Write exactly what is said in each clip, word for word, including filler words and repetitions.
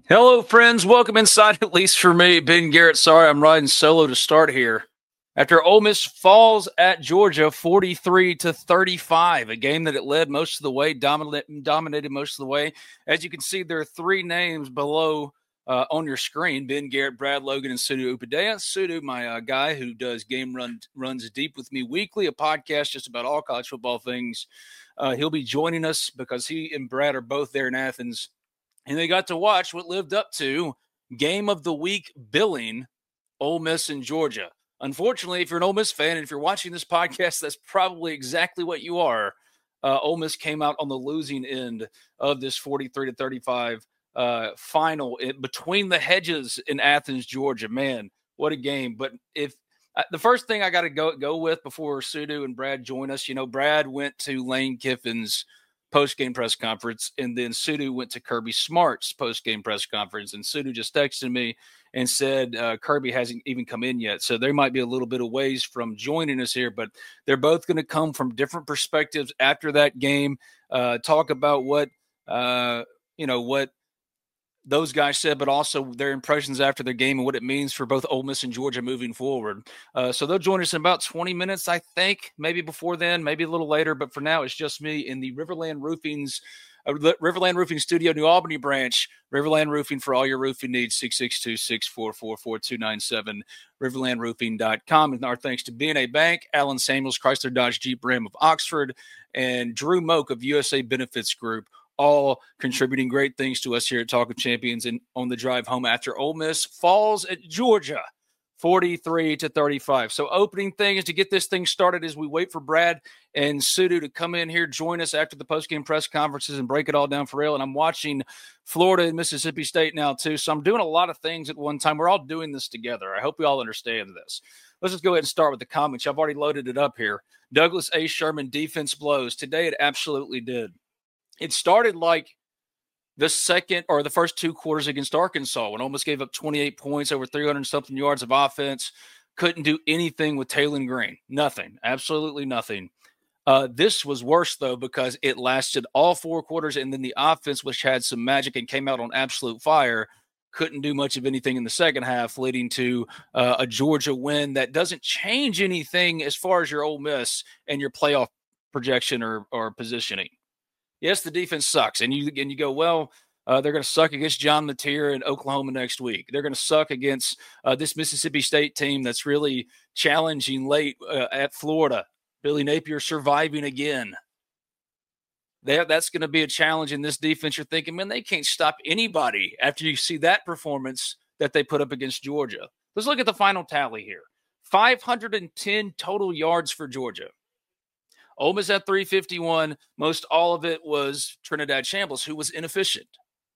Hello, friends. Welcome inside, at least for me, Ben Garrett. Sorry, I'm riding solo to start here. After Ole Miss falls at Georgia forty-three to thirty-five, a game that it led most of the way, dominated, dominated most of the way. As you can see, there are three names below uh, on your screen: Ben Garrett, Brad Logan, and Sudu Upadea. Sudu, my uh, guy who does game run runs deep with me weekly, a podcast just about all college football things. Uh, he'll be joining us because he and Brad are both there in Athens. And they got to watch what lived up to game of the week billing, Ole Miss and Georgia. Unfortunately, if you're an Ole Miss fan and if you're watching this podcast, that's probably exactly what you are. Uh, Ole Miss came out on the losing end of this forty-three to thirty-five uh, final it, between the hedges in Athens, Georgia. Man, what a game! But if uh, the first thing I got to go go with before Sudu and Brad join us, you know, Brad went to Lane Kiffin's post-game press conference, and then Sudu went to Kirby Smart's post-game press conference, and Sudu just texted me and said uh, Kirby hasn't even come in yet, so they might be a little bit of ways from joining us here, but they're both going to come from different perspectives after that game, uh, talk about what, uh, you know, what those guys said, but also their impressions after the game and what it means for both Ole Miss and Georgia moving forward. Uh, so they'll join us in about twenty minutes, I think, maybe before then, maybe a little later. But for now, it's just me in the Riverland Roofing's uh, Riverland Roofing Studio, New Albany branch. Riverland Roofing for all your roofing needs, six six two, six four four, four two nine seven, riverland roofing dot com. And our thanks to B and A Bank, Alan Samuels, Chrysler Dodge Jeep Ram of Oxford, and Drew Moak of U S A Benefits Group, all contributing great things to us here at Talk of Champions and on the drive home after Ole Miss falls at Georgia forty-three to thirty-five. So opening things to get this thing started as we wait for Brad and Sudu to come in here, join us after the postgame press conferences and break it all down for real. And I'm watching Florida and Mississippi State now too. So I'm doing a lot of things at one time. We're all doing this together. I hope we all understand this. Let's just go ahead and start with the comments. I've already loaded it up here. Douglas A. Sherman, defense blows. Today it absolutely did. It started like the second or the first two quarters against Arkansas when Ole Miss gave up twenty-eight points, over three hundred something yards of offense, couldn't do anything with Taylen Green. Nothing. Absolutely nothing. Uh, this was worse, though, because it lasted all four quarters, and then the offense, which had some magic and came out on absolute fire, couldn't do much of anything in the second half, leading to uh, a Georgia win that doesn't change anything as far as your Ole Miss and your playoff projection or, or positioning. Yes, the defense sucks, and you and you go, well, uh, they're going to suck against John Mateer in Oklahoma next week. They're going to suck against uh, this Mississippi State team that's really challenging late uh, at Florida. Billy Napier surviving again. They, that's going to be a challenge in this defense. You're thinking, man, they can't stop anybody after you see that performance that they put up against Georgia. Let's look at the final tally here. five hundred ten total yards for Georgia. Ole Miss had three fifty-one. Most all of it was Trinidad Shambles, who was inefficient.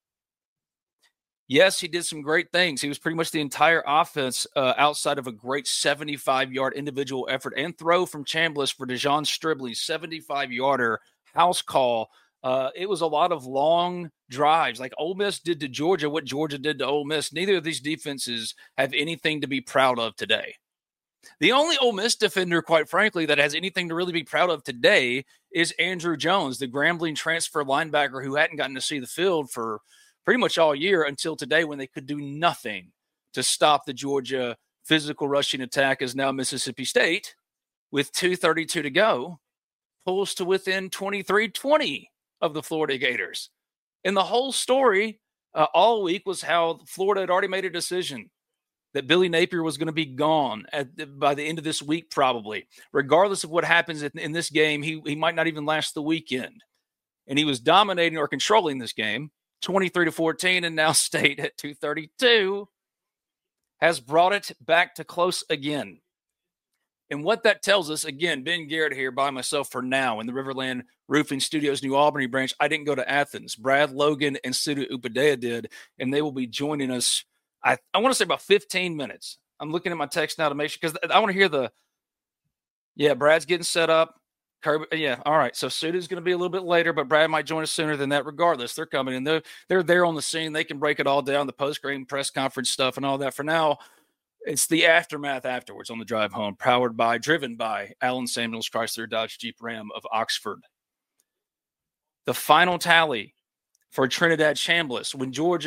Yes, he did some great things. He was pretty much the entire offense uh, outside of a great seventy-five-yard individual effort and throw from Chambliss for Dejon Stribley's seventy-five-yarder house call. Uh, it was a lot of long drives. Like Ole Miss did to Georgia what Georgia did to Ole Miss. Neither of these defenses have anything to be proud of today. The only Ole Miss defender, quite frankly, that has anything to really be proud of today is Andrew Jones, the Grambling transfer linebacker who hadn't gotten to see the field for pretty much all year until today when they could do nothing to stop the Georgia physical rushing attack. As now Mississippi State, with two thirty-two to go, pulls to within twenty-three twenty of the Florida Gators. And the whole story uh, all week was how Florida had already made a decision that Billy Napier was going to be gone at, by the end of this week, probably. Regardless of what happens in, in this game, he, he might not even last the weekend. And he was dominating or controlling this game, twenty-three to fourteen, and now State at two thirty-two has brought it back to close again. And what that tells us, again, Ben Garrett here by myself for now in the Riverland Roofing Studios New Albany branch. I didn't go to Athens. Brad Logan and Sudu Upadea did, and they will be joining us I, I want to say about fifteen minutes. I'm looking at my text now to make sure, because I want to hear the, yeah, Brad's getting set up. Kirby, yeah, all right. So Sudu's going to be a little bit later, but Brad might join us sooner than that. Regardless, they're coming in. They're, they're there on the scene. They can break it all down, the post-game press conference stuff and all that. For now, it's the aftermath afterwards on the drive home, powered by, driven by Alan Samuels, Chrysler Dodge Jeep Ram of Oxford. The final tally for Trinidad Chambliss when Georgia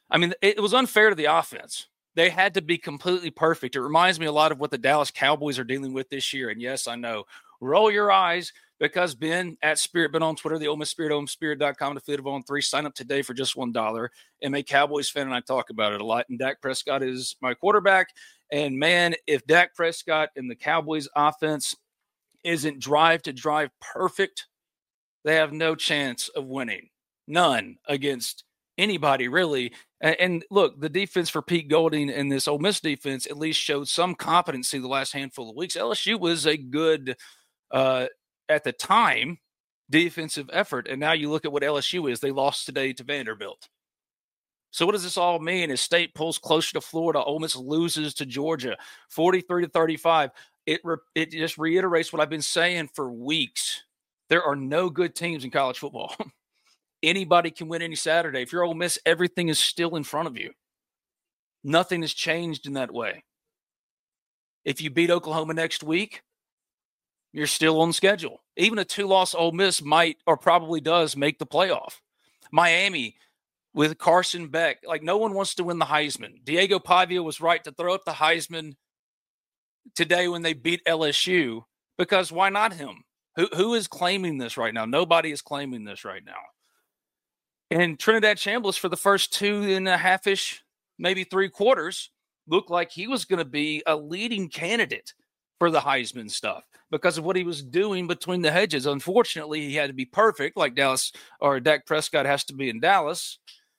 I mean, it was unfair to the offense. They had to be completely perfect. It reminds me a lot of what the Dallas Cowboys are dealing with this year. And yes, I know. Roll your eyes because Ben at Spirit Ben on Twitter, the Ole Miss Spirit, Ole Miss Spirit dot com, affiliate of On three. Sign up today for just one dollar. I'm a Cowboys fan, and I talk about it a lot. And Dak Prescott is my quarterback. And, man, if Dak Prescott and the Cowboys offense isn't drive to drive perfect, they have no chance of winning. None against anybody, really. And, and look, the defense for Pete Golding and this Ole Miss defense at least showed some competency the last handful of weeks. L S U was a good, uh, at the time, defensive effort. And now you look at what L S U is. They lost today to Vanderbilt. So what does this all mean? As State pulls closer to Florida, Ole Miss loses to Georgia, forty-three to thirty-five. It, re- it just reiterates what I've been saying for weeks. There are no good teams in college football. Anybody can win any Saturday. If you're Ole Miss, everything is still in front of you. Nothing has changed in that way. If you beat Oklahoma next week, you're still on schedule. Even a two-loss Ole Miss might or probably does make the playoff. Miami with Carson Beck, like no one wants to win the Heisman. Diego Pavia was right to throw up the Heisman today when they beat L S U because why not him? Who Who is claiming this right now? Nobody is claiming this right now. And Trinidad Chambliss for the first two and a half-ish, maybe three quarters, looked like he was going to be a leading candidate for the Heisman stuff because of what he was doing between the hedges. Unfortunately, he had to be perfect like Dallas or Dak Prescott has to be in Dallas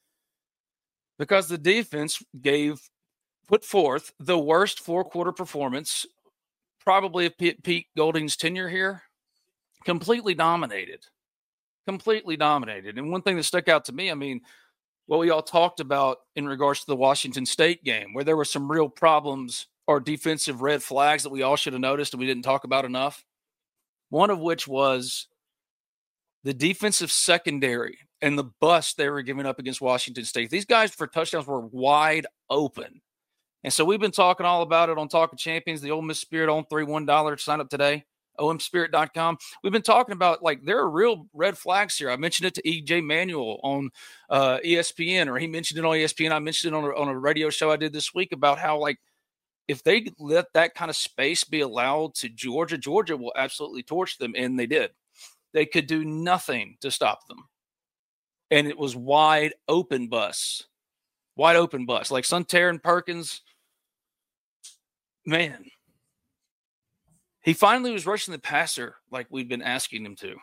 because the defense gave put forth the worst four-quarter performance probably of Pete, Pete Golding's tenure here. Completely dominated. Completely dominated. And one thing that stuck out to me, I mean, what we all talked about in regards to the Washington State game, where there were some real problems or defensive red flags that we all should have noticed and we didn't talk about enough. One of which was the defensive secondary and the bust they were giving up against Washington State. These guys for touchdowns were wide open. And so we've been talking all about it on Talking Champions, the Ole Miss Spirit on three, one dollar. Sign up today. O M spirit dot com. We've been talking about, like, there are real red flags here. I mentioned it to E J Manuel on uh, E S P N, or he mentioned it on E S P N. I mentioned it on a, on a radio show I did this week about how, like, if they let that kind of space be allowed to Georgia, Georgia will absolutely torch them, and they did. They could do nothing to stop them. And it was wide open bus. Wide open bus. Like Suntarine Perkins, man. He finally was rushing the passer like we'd been asking him to.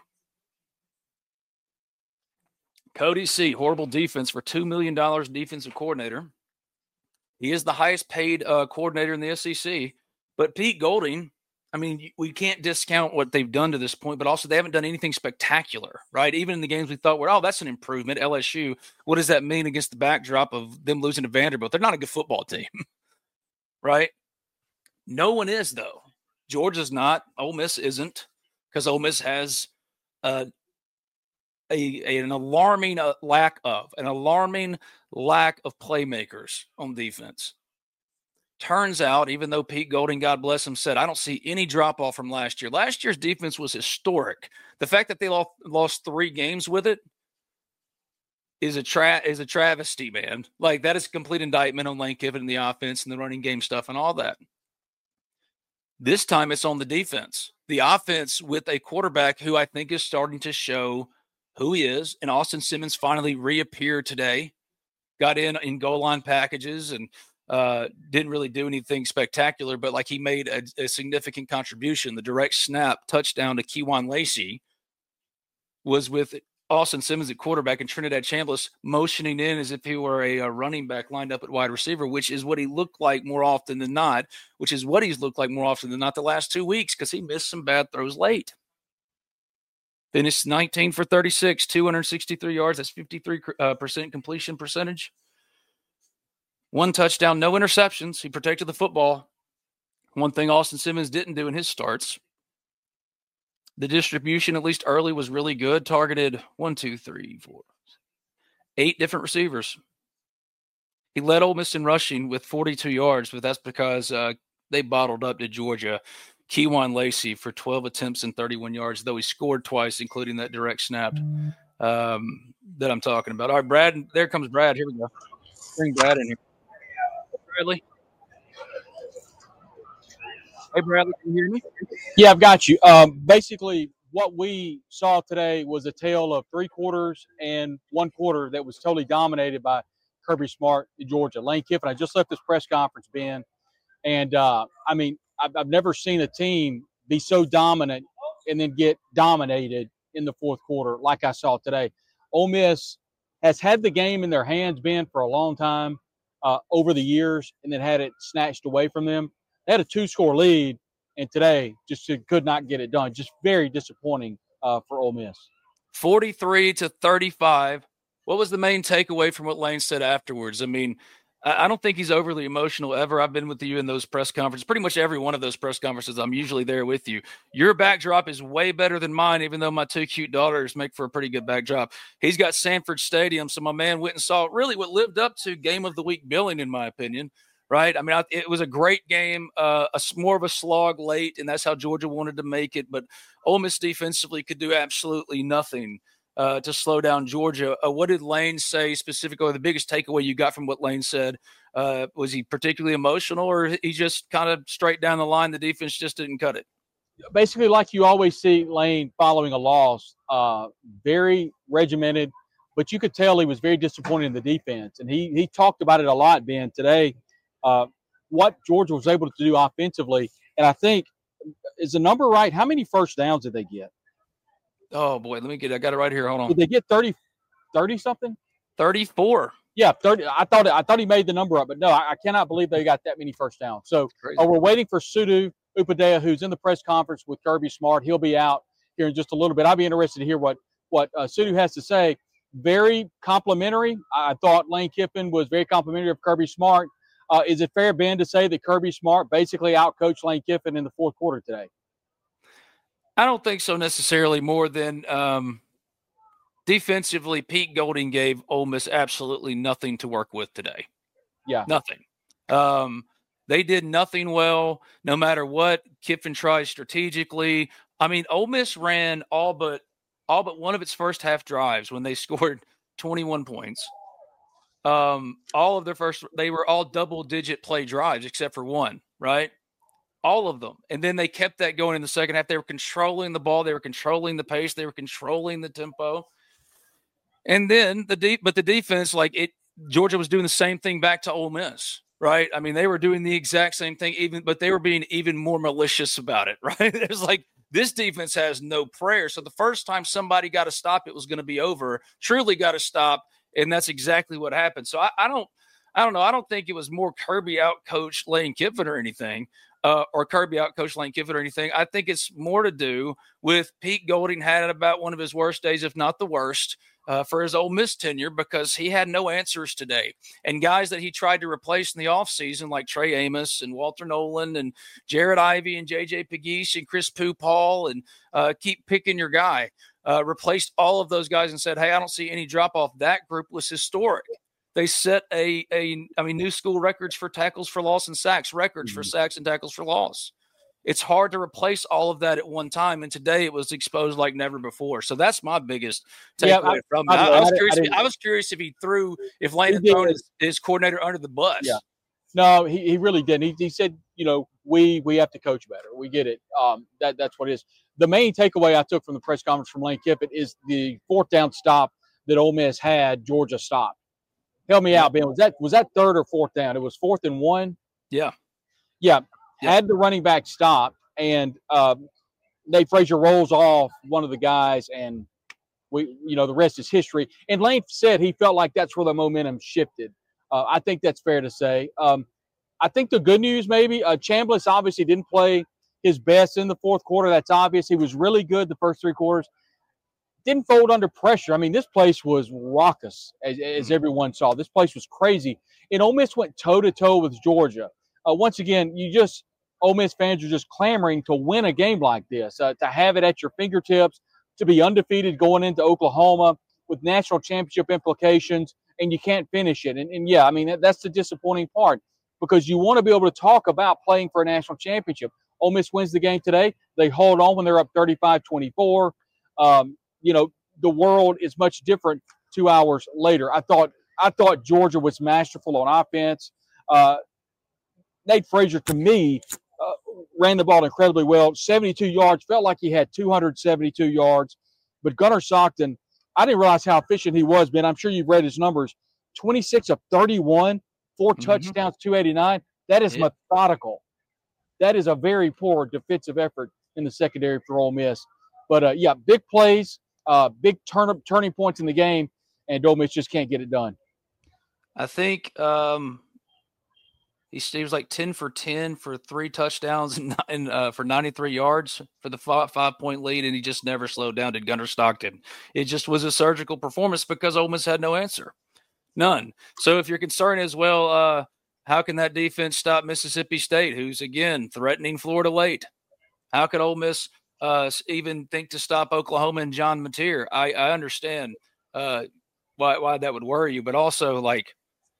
Cody C., horrible defense for two million dollars defensive coordinator. He is the highest paid uh, coordinator in the S E C. But Pete Golding, I mean, we can't discount what they've done to this point, but also they haven't done anything spectacular, right? Even in the games we thought were, oh, that's an improvement, L S U. What does that mean against the backdrop of them losing to Vanderbilt? They're not a good football team, right? No one is, though. Georgia's not. Ole Miss isn't, because Ole Miss has uh, a, a an alarming uh, lack of an alarming lack of playmakers on defense. Turns out, even though Pete Golding, God bless him, said, I don't see any drop off from last year. Last year's defense was historic. The fact that they lost, lost three games with it is a tra- is a travesty, man. Like, that is a complete indictment on Lane Kiffin and the offense and the running game stuff and all that. This time it's on the defense. The offense with a quarterback who I think is starting to show who he is. And Austin Simmons finally reappeared today, got in in goal line packages and uh, didn't really do anything spectacular, but like he made a, a significant contribution. The direct snap touchdown to Kewan Lacey was with Austin Simmons at quarterback and Trinidad Chambliss motioning in as if he were a, a running back lined up at wide receiver, which is what he looked like more often than not, which is what he's looked like more often than not the last two weeks because he missed some bad throws late. Finished nineteen for thirty-six, two hundred sixty-three yards. That's fifty-three percent completion percentage. One touchdown, no interceptions. He protected the football. One thing Austin Simmons didn't do in his starts. The distribution, at least early, was really good. Targeted one, two, three, four, eight different receivers. He led Ole Miss in rushing with forty-two yards, but that's because uh, they bottled up to Georgia. Kewan Lacey for twelve attempts and thirty-one yards, though he scored twice, including that direct snap um, that I'm talking about. All right, Brad, there comes Brad. Here we go. bring Brad in here. Bradley. Hey, Bradley, can you hear me? Yeah, I've got you. Um, basically, what we saw today was a tale of three quarters and one quarter that was totally dominated by Kirby Smart in Georgia. Lane Kiffin, I just left this press conference, Ben, and uh, I mean, I've, I've never seen a team be so dominant and then get dominated in the fourth quarter like I saw today. Ole Miss has had the game in their hands, Ben, for a long time uh, over the years, and then had it snatched away from them. They had a two-score lead, and today just could not get it done. Just very disappointing uh, for Ole Miss. forty-three to thirty-five. What was the main takeaway from what Lane said afterwards? I mean, I don't think he's overly emotional ever. I've been with you in those press conferences, pretty much every one of those press conferences. I'm usually there with you. Your backdrop is way better than mine, even though my two cute daughters make for a pretty good backdrop. He's got Sanford Stadium, so my man went and saw really what lived up to game of the week billing, in my opinion. Right? I mean, it was a great game, uh, a more of a slog late, and that's how Georgia wanted to make it. But Ole Miss defensively could do absolutely nothing uh, to slow down Georgia. Uh, what did Lane say specifically? The biggest takeaway you got from what Lane said, uh, was he particularly emotional, or he just kind of straight down the line, the defense just didn't cut it? Basically, like you always see Lane following a loss, uh, very regimented, but you could tell he was very disappointed in the defense. And he he talked about it a lot, Ben, today. Uh, what Georgia was able to do offensively. And I think, is the number right? How many first downs did they get? Oh, boy, let me get it. I got it right here. Hold on. Did they get thirty, thirty something? thirty-four. Yeah, thirty. I thought I thought he made the number up, but no, I, I cannot believe they got that many first downs. So uh, we're waiting for Sudu Upadea, who's in the press conference with Kirby Smart. He'll be out here in just a little bit. I'll be interested to hear what, what uh, Sudu has to say. Very complimentary. I thought Lane Kiffin was very complimentary of Kirby Smart. Uh, is it fair, Ben, to say that Kirby Smart basically outcoached Lane Kiffin in the fourth quarter today? I don't think so necessarily, more than um, defensively, Pete Golding gave Ole Miss absolutely nothing to work with today. Yeah. Nothing. Um, they did nothing well, no matter what Kiffin tried strategically. I mean, Ole Miss ran all but all but one of its first half drives when they scored twenty-one points. Um, all of their first, they were all double-digit play drives except for one, right? All of them. And then they kept that going in the second half. They were controlling the ball. They were controlling the pace. They were controlling the tempo. And then the deep, but the defense, like it, Georgia was doing the same thing back to Ole Miss, right? I mean, they were doing the exact same thing, even, but they were being even more malicious about it, right? It was like, this defense has no prayer. So the first time somebody got to stop, it was going to be over. Truly got to stop. And that's exactly what happened. So I, I don't, I don't know. I don't think it was more Kirby out-coached Lane Kiffin or anything, uh, or Kirby out-coached Lane Kiffin or anything. I think it's more to do with Pete Golding had about one of his worst days, if not the worst, uh, for his Ole Miss tenure, because he had no answers today. And guys that he tried to replace in the offseason, like Trey Amos and Walter Nolan and Jared Ivey and J J Pegues and Chris Pooh-Paul, and uh, keep picking your guy. Uh, replaced all of those guys and said, hey, I don't see any drop-off. That group was historic. They set a, a I mean, new school records for tackles for loss and sacks, records mm-hmm. for sacks and tackles for loss. It's hard to replace all of that at one time, and today it was exposed like never before. So that's my biggest takeaway yeah, I, from it. I, I, was I, curious. I, if, I was curious if he threw, if Lane had thrown his, his coordinator under the bus. Yeah. No, he, he really didn't. He, he said, you know, we we have to coach better. We get it. Um, that that's what it is. The main takeaway I took from the press conference from Lane Kiffin is the fourth down stop that Ole Miss had. Georgia stopped. Help me out, Ben. Was that was that third or fourth down? It was fourth and one. Yeah, yeah. yeah. Had the running back stopped, and uh, Nate Frazier rolls off one of the guys, and we, you know, the rest is history. And Lane said he felt like that's where the momentum shifted. Uh, I think that's fair to say. Um, I think the good news, maybe, uh, Chambliss obviously didn't play his best in the fourth quarter. That's obvious. He was really good the first three quarters. Didn't fold under pressure. I mean, this place was raucous, as, as everyone saw. This place was crazy. And Ole Miss went toe-to-toe with Georgia. Uh, once again, you just Ole Miss fans are just clamoring to win a game like this, uh, to have it at your fingertips, to be undefeated going into Oklahoma with national championship implications, and you can't finish it. And, and yeah, I mean, that, that's the disappointing part, because you want to be able to talk about playing for a national championship. Ole Miss wins the game today. They hold on when they're up thirty-five twenty-four. Um, you know, the world is much different two hours later. I thought I thought Georgia was masterful on offense. Uh, Nate Frazier, to me, uh, ran the ball incredibly well. seventy-two yards, felt like he had two hundred seventy-two yards. But Gunnar Stockton, I didn't realize how efficient he was, Ben. I'm sure you've read his numbers. twenty-six of thirty-one, four mm-hmm. touchdowns, two eighty-nine. That is yeah. methodical. That is a very poor defensive effort in the secondary for Ole Miss. But, uh, yeah, big plays, uh, big turn turning points in the game, and Ole Miss just can't get it done. I think um, he, he was like ten for ten for three touchdowns and, and uh, for ninety-three yards for the five, five-point lead, and he just never slowed down, did Gunnar Stockton. It just was a surgical performance because Ole Miss had no answer. None. So if you're concerned as well, uh, how can that defense stop Mississippi State, who's, again, threatening Florida late? How could Ole Miss uh, even think to stop Oklahoma and John Mateer? I, I understand uh, why, why that would worry you, but also, like,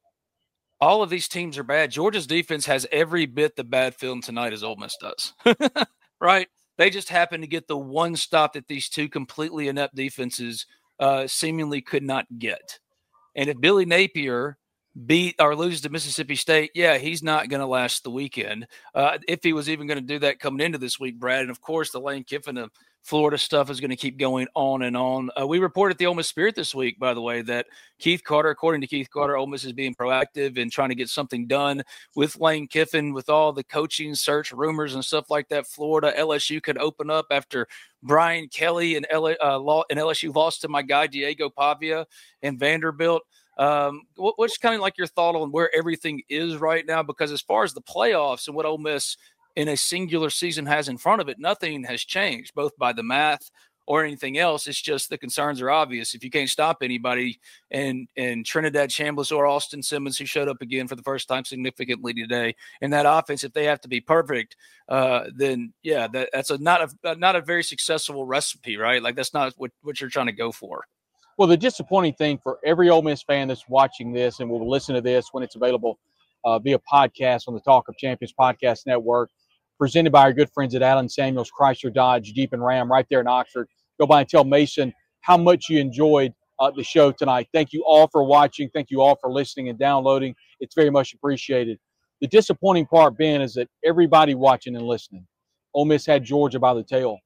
all of these teams are bad. Georgia's defense has every bit the bad film tonight as Ole Miss does, right? They just happen to get the one stop that these two completely inept defenses uh, seemingly could not get. And if Billy Napier beat or lose to Mississippi State, yeah, he's not going to last the weekend. Uh, if he was even going to do that coming into this week, Brad. And, of course, the Lane Kiffin of Florida stuff is going to keep going on and on. Uh, we reported the Ole Miss Spirit this week, by the way, that Keith Carter, according to Keith Carter, Ole Miss is being proactive and trying to get something done with Lane Kiffin, with all the coaching search rumors and stuff like that. Florida, L S U could open up after Brian Kelly and, L- uh, and L S U lost to my guy Diego Pavia and Vanderbilt. Um, what, what's kind of like your thought on where everything is right now? Because as far as the playoffs and what Ole Miss in a singular season has in front of it, nothing has changed, both by the math or anything else. It's just the concerns are obvious. If you can't stop anybody, and and Trinidad Chambliss or Austin Simmons, who showed up again for the first time significantly today, in that offense, if they have to be perfect, uh, then yeah, that, that's a not a not a very successful recipe, right? Like that's not what, what you're trying to go for. Well, the disappointing thing for every Ole Miss fan that's watching this and will listen to this when it's available uh, via podcast on the Talk of Champions Podcast Network, presented by our good friends at Allen Samuels Chrysler Dodge Jeep and Ram right there in Oxford. Go by and tell Mason how much you enjoyed uh, the show tonight. Thank you all for watching. Thank you all for listening and downloading. It's very much appreciated. The disappointing part, Ben, is that everybody watching and listening, Ole Miss had Georgia by the tail.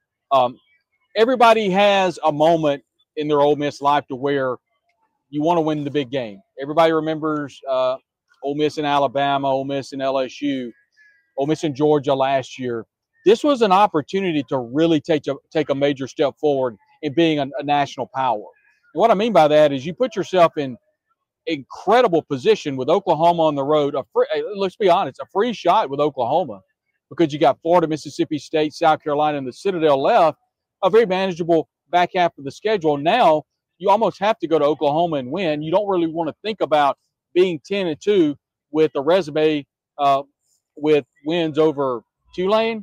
Um, everybody has a moment in their Ole Miss life to where you want to win the big game. Everybody remembers uh, Ole Miss in Alabama, Ole Miss in L S U, Ole Miss in Georgia last year. This was an opportunity to really take a, take a major step forward in being a, a national power. And what I mean by that is you put yourself in incredible position with Oklahoma on the road. A free, let's be honest, a free shot with Oklahoma because you got Florida, Mississippi State, South Carolina, and the Citadel left, a very manageable back half of the schedule. Now you almost have to go to Oklahoma and win. You don't really want to think about being ten and two with a resume uh, with wins over Tulane,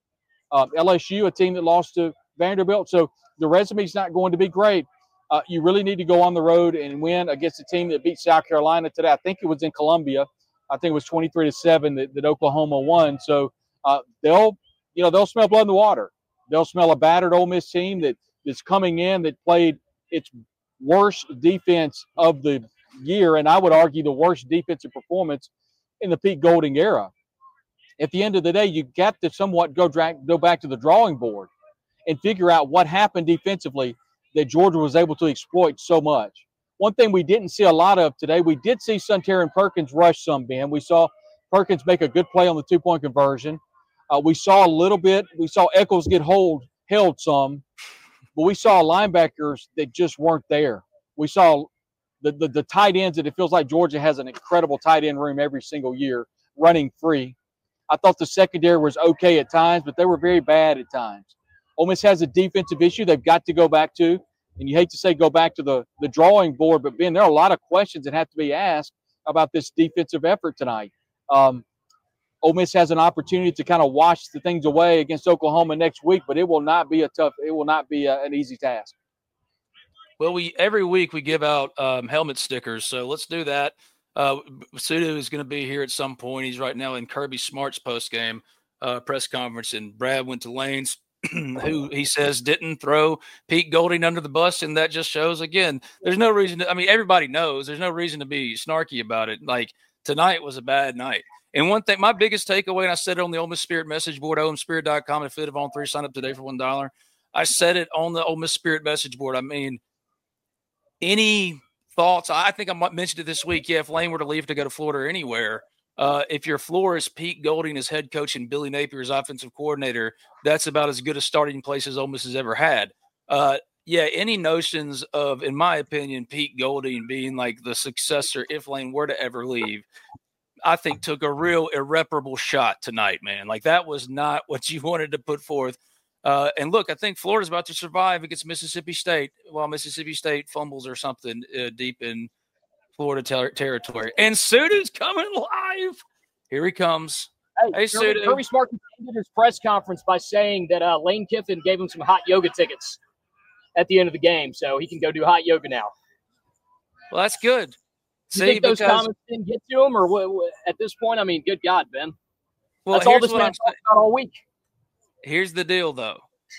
uh, L S U, a team that lost to Vanderbilt. So the resume's not going to be great. Uh, you really need to go on the road and win against a team that beat South Carolina today. I think it was in Columbia. I think it was twenty-three to seven that, that Oklahoma won. So uh, they'll, you know, they'll smell blood in the water. They'll smell a battered Ole Miss team that that's coming in that played its worst defense of the year, and I would argue the worst defensive performance in the Pete Golding era. At the end of the day, you got to somewhat go, drag, go back to the drawing board and figure out what happened defensively that Georgia was able to exploit so much. One thing we didn't see a lot of today, we did see Suntarine Perkins rush some, Ben. We saw Perkins make a good play on the two-point conversion. Uh, we saw a little bit. We saw Eccles get hold, held some. But we saw linebackers that just weren't there. We saw the, the, the tight ends that it feels like Georgia has an incredible tight end room every single year running free. I thought the secondary was okay at times, but they were very bad at times. Ole Miss has a defensive issue they've got to go back to. And you hate to say go back to the, the drawing board, but, Ben, there are a lot of questions that have to be asked about this defensive effort tonight. Um, Ole Miss has an opportunity to kind of wash the things away against Oklahoma next week, but it will not be a tough, it will not be a, an easy task. Well, we every week we give out um, helmet stickers, so let's do that. Uh, Sudo is going to be here at some point. He's right now in Kirby Smart's post game uh, press conference, and Brad went to Lane's who he says didn't throw Pete Golding under the bus, and that just shows again. There's no reason to. I mean, everybody knows there's no reason to be snarky about it. Like tonight was a bad night. And one thing, my biggest takeaway, and I said it on the Ole Miss Spirit message board, O M spirit dot com, and Fit of On three, sign up today for one dollar. I said it on the Ole Miss Spirit message board. I mean, any thoughts? I think I mentioned it this week. Yeah, if Lane were to leave to go to Florida or anywhere, uh, if your floor is Pete Golding as head coach and Billy Napier as offensive coordinator, that's about as good a starting place as Ole Miss has ever had. Uh, yeah, any notions of, in my opinion, Pete Golding being like the successor if Lane were to ever leave, I think took a real irreparable shot tonight, man. Like that was not what you wanted to put forth. Uh, and look, I think Florida's about to survive against Mississippi State while Mississippi State fumbles or something uh, deep in Florida ter- territory. And Sudu's coming live. Here he comes. Hey, hey Kirby, Sudu. Kirby Smart ended his press conference by saying that uh, Lane Kiffin gave him some hot yoga tickets at the end of the game, so he can go do hot yoga now. Well, that's good. Do you think those because, comments didn't get to him, or what, what, at this point, I mean, good God, Ben. Well, that's all this man talked about all week. Here's the deal, though.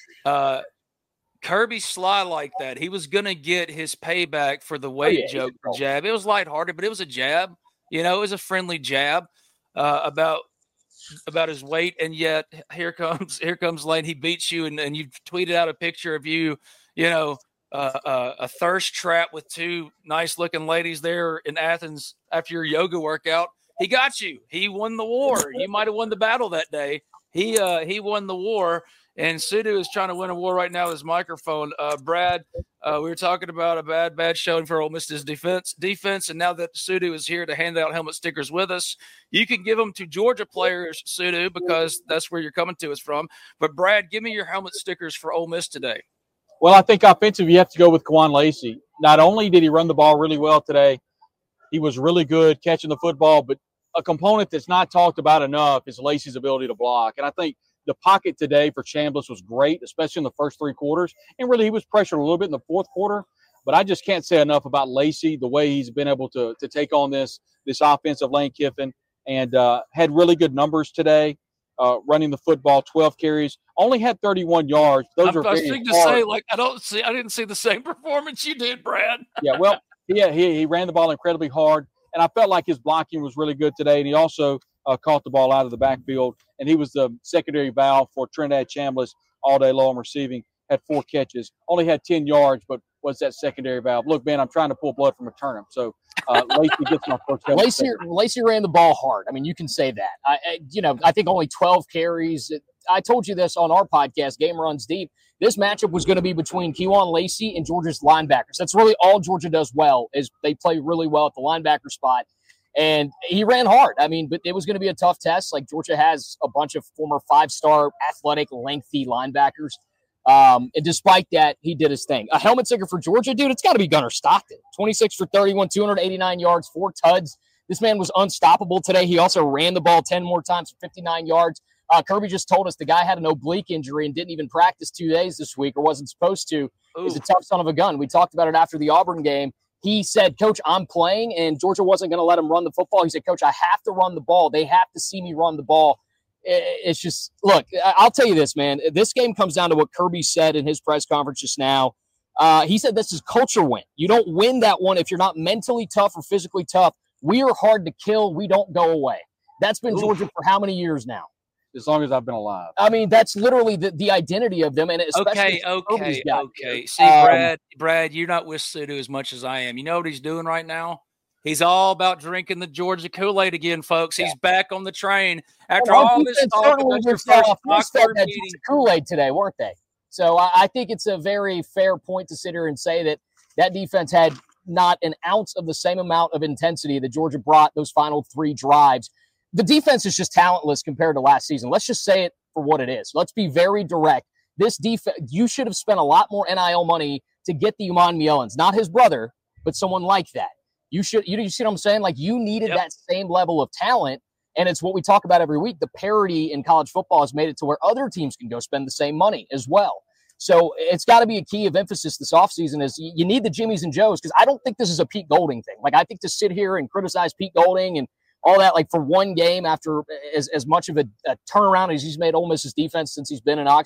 Uh, Kirby sly like that. He was going to get his payback for the weight oh, yeah, joke for jab. It was lighthearted, but it was a jab. You know, it was a friendly jab uh, about about his weight. And yet here comes here comes Lane. He beats you, and, and you've tweeted out a picture of you, you know, uh, uh, a thirst trap with two nice-looking ladies there in Athens after your yoga workout. He got you. He won the war. You might have won the battle that day. He uh, he won the war, and Sudu is trying to win a war right now with his microphone. Uh, Brad, uh, we were talking about a bad, bad showing for Ole Miss's defense, defense, and now that Sudu is here to hand out helmet stickers with us, you can give them to Georgia players, Sudu, because that's where you're coming to us from. But, Brad, give me your helmet stickers for Ole Miss today. Well, I think offensive, you have to go with Kwan Lacey. Not only did he run the ball really well today, he was really good catching the football, but a component that's not talked about enough is Lacey's ability to block. And I think the pocket today for Chambliss was great, especially in the first three quarters. And really, he was pressured a little bit in the fourth quarter. But I just can't say enough about Lacey, the way he's been able to, to take on this, this offense of Lane Kiffin, and uh, had really good numbers today, uh, running the football, twelve carries, only had thirty-one yards. Those I'm, are I very was to hard. say, like, I don't see, I didn't see the same performance you did, Brad. Yeah, well, yeah, he, he ran the ball incredibly hard. And I felt like his blocking was really good today. And he also uh, caught the ball out of the backfield. And he was the secondary valve for Trinidad Chambliss all day long receiving. Had four catches. Only had ten yards, but was that secondary valve. Look, man, I'm trying to pull blood from a turnip. So uh, Lacey gets my first help. Lacey, Lacey ran the ball hard. I mean, you can say that. I, I, you know, I think only twelve carries. I told you this on our podcast, Game Runs Deep. This matchup was going to be between Kewan Lacey and Georgia's linebackers. That's really all Georgia does well, is they play really well at the linebacker spot. And he ran hard. I mean, but it was going to be a tough test. Like, Georgia has a bunch of former five-star, athletic, lengthy linebackers. Um, and despite that, he did his thing. A helmet sticker for Georgia, dude, it's got to be Gunnar Stockton. twenty-six for thirty-one, two hundred eighty-nine yards, four T U Ds. This man was unstoppable today. He also ran the ball ten more times for fifty-nine yards. Uh, Kirby just told us the guy had an oblique injury and didn't even practice two days this week, or wasn't supposed to. Ooh. He's a tough son of a gun. We talked about it after the Auburn game. He said, Coach, I'm playing, and Georgia wasn't going to let him run the football. He said, Coach, I have to run the ball. They have to see me run the ball. It's just, look, I'll tell you this, man. This game comes down to what Kirby said in his press conference just now. Uh, he said this is culture win. You don't win that one if you're not mentally tough or physically tough. We are hard to kill. We don't go away. That's been Oof. Georgia for how many years now? As long as I've been alive. I mean, that's literally the, the identity of them. And especially okay, okay, okay. See, um, Brad, Brad, you're not with Sudu as much as I am. You know what he's doing right now? He's all about drinking the Georgia Kool-Aid again, folks. He's yeah. back on the train after well, all this talk about your first that Kool-Aid today, weren't they? So I, I think it's a very fair point to sit here and say that that defense had not an ounce of the same amount of intensity that Georgia brought those final three drives. The defense is just talentless compared to last season. Let's just say it for what it is. Let's be very direct. This defense, you should have spent a lot more N I L money to get the Iman Mielens, not his brother, but someone like that. You should, you, you see what I'm saying? Like, you needed yep. that same level of talent, and it's what we talk about every week. The parity in college football has made it to where other teams can go spend the same money as well. So it's got to be a key of emphasis this offseason is you need the Jimmies and Joes, because I don't think this is a Pete Golding thing. Like, I think to sit here and criticize Pete Golding and all that, like, for one game after as, as much of a, a turnaround as he's made Ole Miss's defense since he's been in Oxford,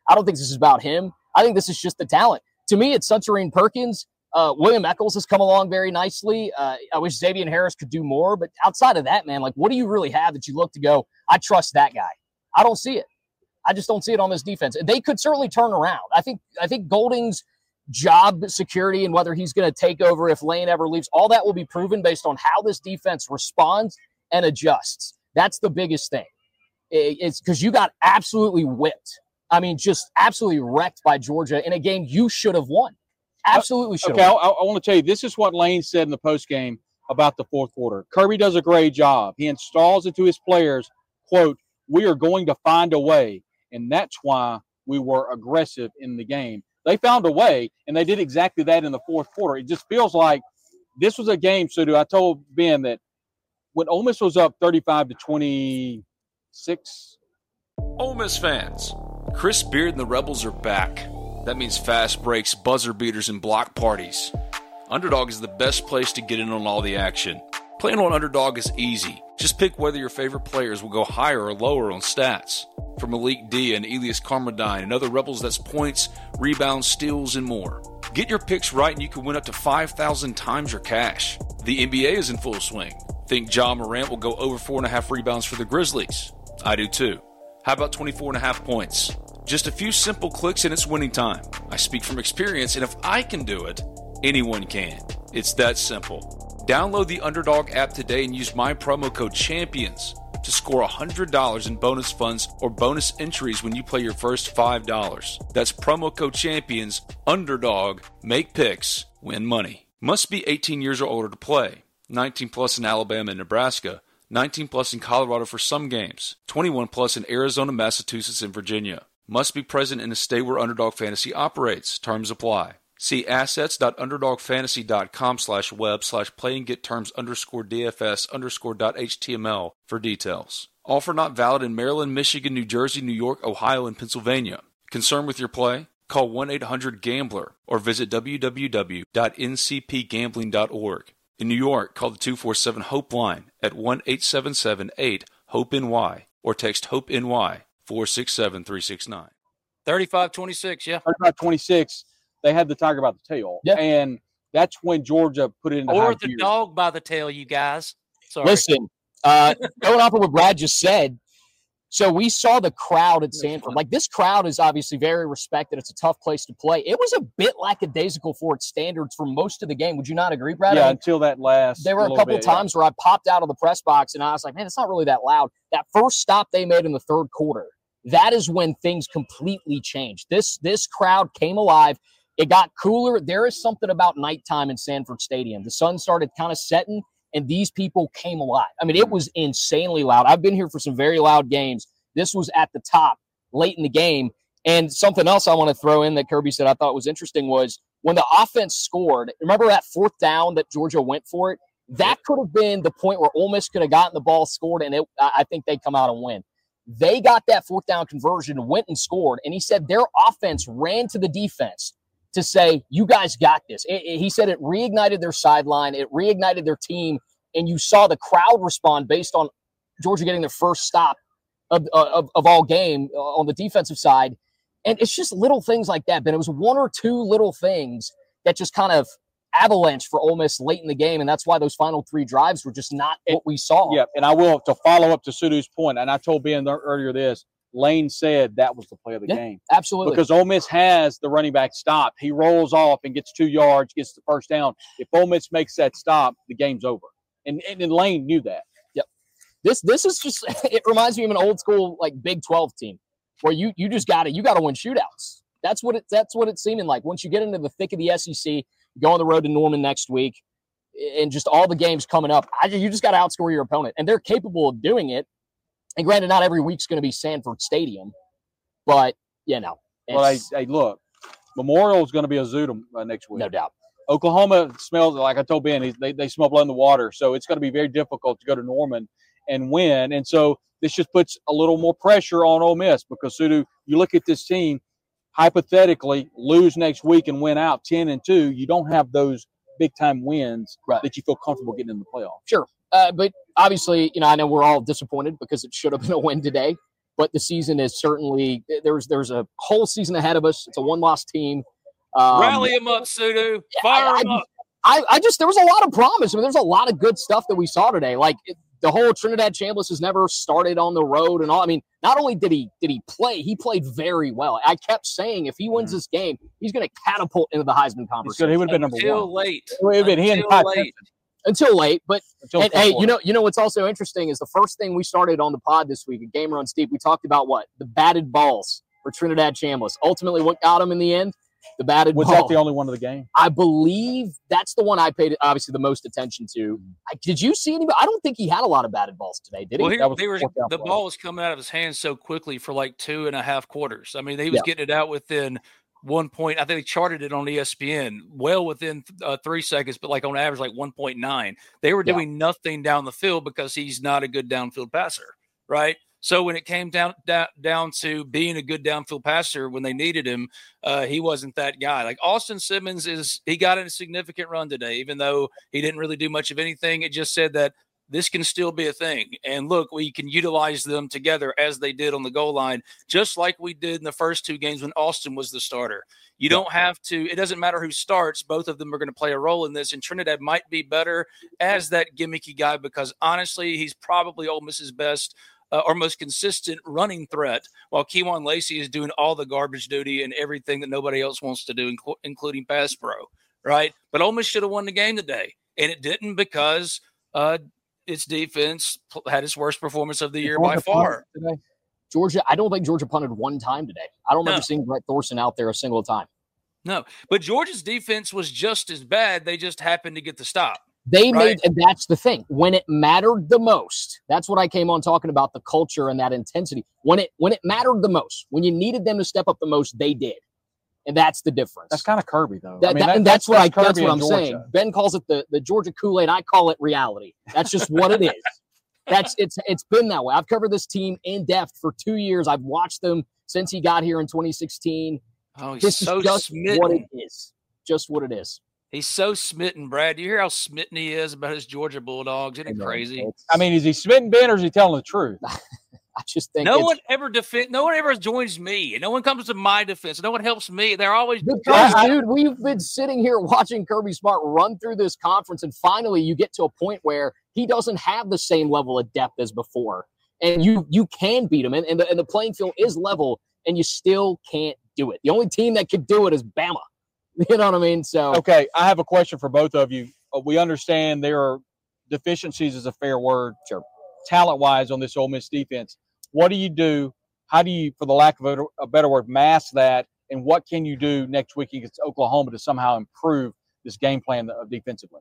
I don't think this is about him. I think this is just the talent. To me, it's Suntarine Perkins. Uh, William Eccles has come along very nicely. Uh, I wish Xavier Harris could do more, but outside of that, man, like, what do you really have that you look to go, I trust that guy? I don't see it. I just don't see it on this defense. They could certainly turn around. I think I think Golding's job security and whether he's going to take over if Lane ever leaves, all that will be proven based on how this defense responds and adjusts. That's the biggest thing. It's because you got absolutely whipped. I mean, just absolutely wrecked by Georgia in a game you should have won. Absolutely should have okay, won. I, I want to tell you, this is what Lane said in the postgame about the fourth quarter. Kirby does a great job. He installs it to his players, quote, we are going to find a way, and that's why we were aggressive in the game. They found a way, and they did exactly that in the fourth quarter. It just feels like this was a game, Sudu. I told Ben that when Ole Miss was up thirty-five to twenty-six. Ole Miss fans, Chris Beard and the Rebels are back. That means fast breaks, buzzer beaters, and block parties. Underdog is the best place to get in on all the action. Playing on Underdog is easy. Just pick whether your favorite players will go higher or lower on stats. From Malik Dia and Elias Carmodine and other Rebels, that's points, rebounds, steals, and more. Get your picks right and you can win up to five thousand times your cash. The N B A is in full swing. Think Ja Morant will go over four point five rebounds for the Grizzlies? I do too. How about twenty-four point five points? Just a few simple clicks and it's winning time. I speak from experience, and if I can do it, anyone can. It's that simple. Download the Underdog app today and use my promo code CHAMPIONS to score one hundred dollars in bonus funds or bonus entries when you play your first five dollars. That's promo code CHAMPIONS, Underdog, make picks, win money. Must be eighteen years or older to play. nineteen plus in Alabama and Nebraska. nineteen plus in Colorado for some games. twenty-one plus in Arizona, Massachusetts, and Virginia. Must be present in a state where Underdog Fantasy operates. Terms apply. See assets.underdogfantasy.com slash web slash play and get terms underscore DFS underscore dot HTML for details. Offer not valid in Maryland, Michigan, New Jersey, New York, Ohio, and Pennsylvania. Concerned with your play? Call one eight hundred gambler or visit w w w dot n c p gambling dot org. In New York, call the two four seven HOPE line at one eight seven seven eight HOPE N Y or text HOPE-N-Y four six seven three six nine. thirty-five twenty-six, yeah. thirty-five twenty-six. They had the tiger by the tail. Yeah. And that's when Georgia put it in the Or high the gear. dog by the tail, you guys. Sorry. Listen, uh, going off of what Brad just said, so we saw the crowd at Sanford. Like, this crowd is obviously very respected. It's a tough place to play. It was a bit lackadaisical for its standards for most of the game. Would you not agree, Brad? Yeah, I mean, until that last. there were a little couple bit, of times where I popped out of the press box and I was like, man, it's not really that loud. That first stop they made in the third quarter, that is when things completely changed. This this crowd came alive. It got cooler. There is something about nighttime in Sanford Stadium. The sun started kind of setting, and these people came alive. I mean, it was insanely loud. I've been here for some very loud games. This was at the top late in the game. And something else I want to throw in that Kirby said I thought was interesting was when the offense scored, remember that fourth down that Georgia went for it? That could have been the point where Ole Miss could have gotten the ball, scored, and it, I think they'd come out and win. They got that fourth down conversion, went and scored, and he said their offense ran to the defense to say, you guys got this. It, it, he said it reignited their sideline, it reignited their team, and you saw the crowd respond based on Georgia getting their first stop of, of, of all game on the defensive side. And it's just little things like that, but it was one or two little things that just kind of avalanche for Ole Miss late in the game, and that's why those final three drives were just not what we saw. Yeah, and I will, to follow up to Sudu's point, and I told Ben earlier this, Lane said that was the play of the yeah, game. Absolutely. Because Ole Miss has the running back stop. He rolls off and gets two yards, gets the first down. If Ole Miss makes that stop, the game's over. And, and, and Lane knew that. Yep. This this is just, it reminds me of an old school, like, Big twelve team where you you just got to, you got to win shootouts. That's what it, that's what it's seeming like. Once you get into the thick of the S E C, go on the road to Norman next week, and just all the games coming up, I, you just got to outscore your opponent. And they're capable of doing it. And granted, not every week's going to be Sanford Stadium, but, you know. Well, hey, hey, look, Memorial is going to be a Zoodum uh, next week. No doubt. Oklahoma smells, like I told Ben, they, they smell blood in the water. So it's going to be very difficult to go to Norman and win. And so this just puts a little more pressure on Ole Miss because, Sudu, you look at this team, hypothetically, lose next week and win out ten and two, you don't have those big-time wins right. that you feel comfortable getting in the playoff. Sure. Uh, but obviously, you know, I know we're all disappointed because it should have been a win today. but the season is certainly there's there's a whole season ahead of us. It's a one-loss team. Um, Rally them up, Sudu. Fire them up. I, I just there was a lot of promise. I mean, there's a lot of good stuff that we saw today. Like it, the whole Trinidad Chambliss has never started on the road and all. I mean, not only did he did he play, he played very well. I kept saying if he wins mm-hmm. this game, he's going to catapult into the Heisman conversation. He would have been number Until one. late. It would have been he and Pat late. Until late, but Until and, hey, you know, you know what's also interesting is the first thing we started on the pod this week at Game Runs Deep. We talked about what the batted balls for Trinidad Chambliss. Ultimately, what got him in the end? The batted was ball. that the only one of the game? I believe that's the one I paid obviously the most attention to. I, did you see anybody? I don't think he had a lot of batted balls today, did he? Well, he, that was they were, the play. ball was coming out of his hands so quickly for like two and a half quarters. I mean, he was yeah. getting it out within one point. I think they charted it on E S P N well within uh, three seconds, but like on average, like one point nine. They were doing yeah. nothing down the field because he's not a good downfield passer, right? So when it came down, down down to being a good downfield passer when they needed him, uh, he wasn't that guy. Like Austin Simmons is, he got in a significant run today, even though he didn't really do much of anything. It just said that this can still be a thing. And look, we can utilize them together as they did on the goal line, just like we did in the first two games when Austin was the starter. You don't have to, it doesn't matter who starts. Both of them are going to play a role in this. And Trinidad might be better as that gimmicky guy because honestly, he's probably Ole Miss's best Uh, or most consistent running threat, while Kewan Lacey is doing all the garbage duty and everything that nobody else wants to do, inc- including pass pro, right? But Ole Miss should have won the game today, and it didn't because uh, its defense had its worst performance of the year by far. Georgia, I don't think Georgia punted one time today. I don't remember no. seeing Brett Thorson out there a single time. No, but Georgia's defense was just as bad. They just happened to get the stop. They right. made, and that's the thing. When it mattered the most, that's what I came on talking about, the culture and that intensity. When it when it mattered the most, when you needed them to step up the most, they did. And that's the difference. That's kind of Kirby, though. That, I mean, that, that, and that's, that's what I Kirby that's what I'm Georgia. saying. Ben calls it the, the Georgia Kool-Aid. I call it reality. That's just what it is. That's it's it's been that way. I've covered this team in depth for two years. I've watched them since he got here in twenty sixteen. Oh, he's this so is just smitten. what it is. Just what it is. He's so smitten, Brad. Do you hear how smitten he is about his Georgia Bulldogs? Isn't it crazy? I mean, is he smitten, Ben, or is he telling the truth? I just think no one ever defend. No one ever joins me. No one comes to my defense. No one helps me. They're always because, dude. We've been sitting here watching Kirby Smart run through this conference, and finally, you get to a point where he doesn't have the same level of depth as before, and you you can beat him, and, and the and the playing field is level, and you still can't do it. The only team that could do it is Bama. You know what I mean? So okay, I have a question for both of you. Uh, we understand there are deficiencies, is a fair word, sure, talent-wise on this Ole Miss defense. What do you do? How do you, for the lack of a, a better word, mask that? And what can you do next week against Oklahoma to somehow improve this game plan uh, defensively?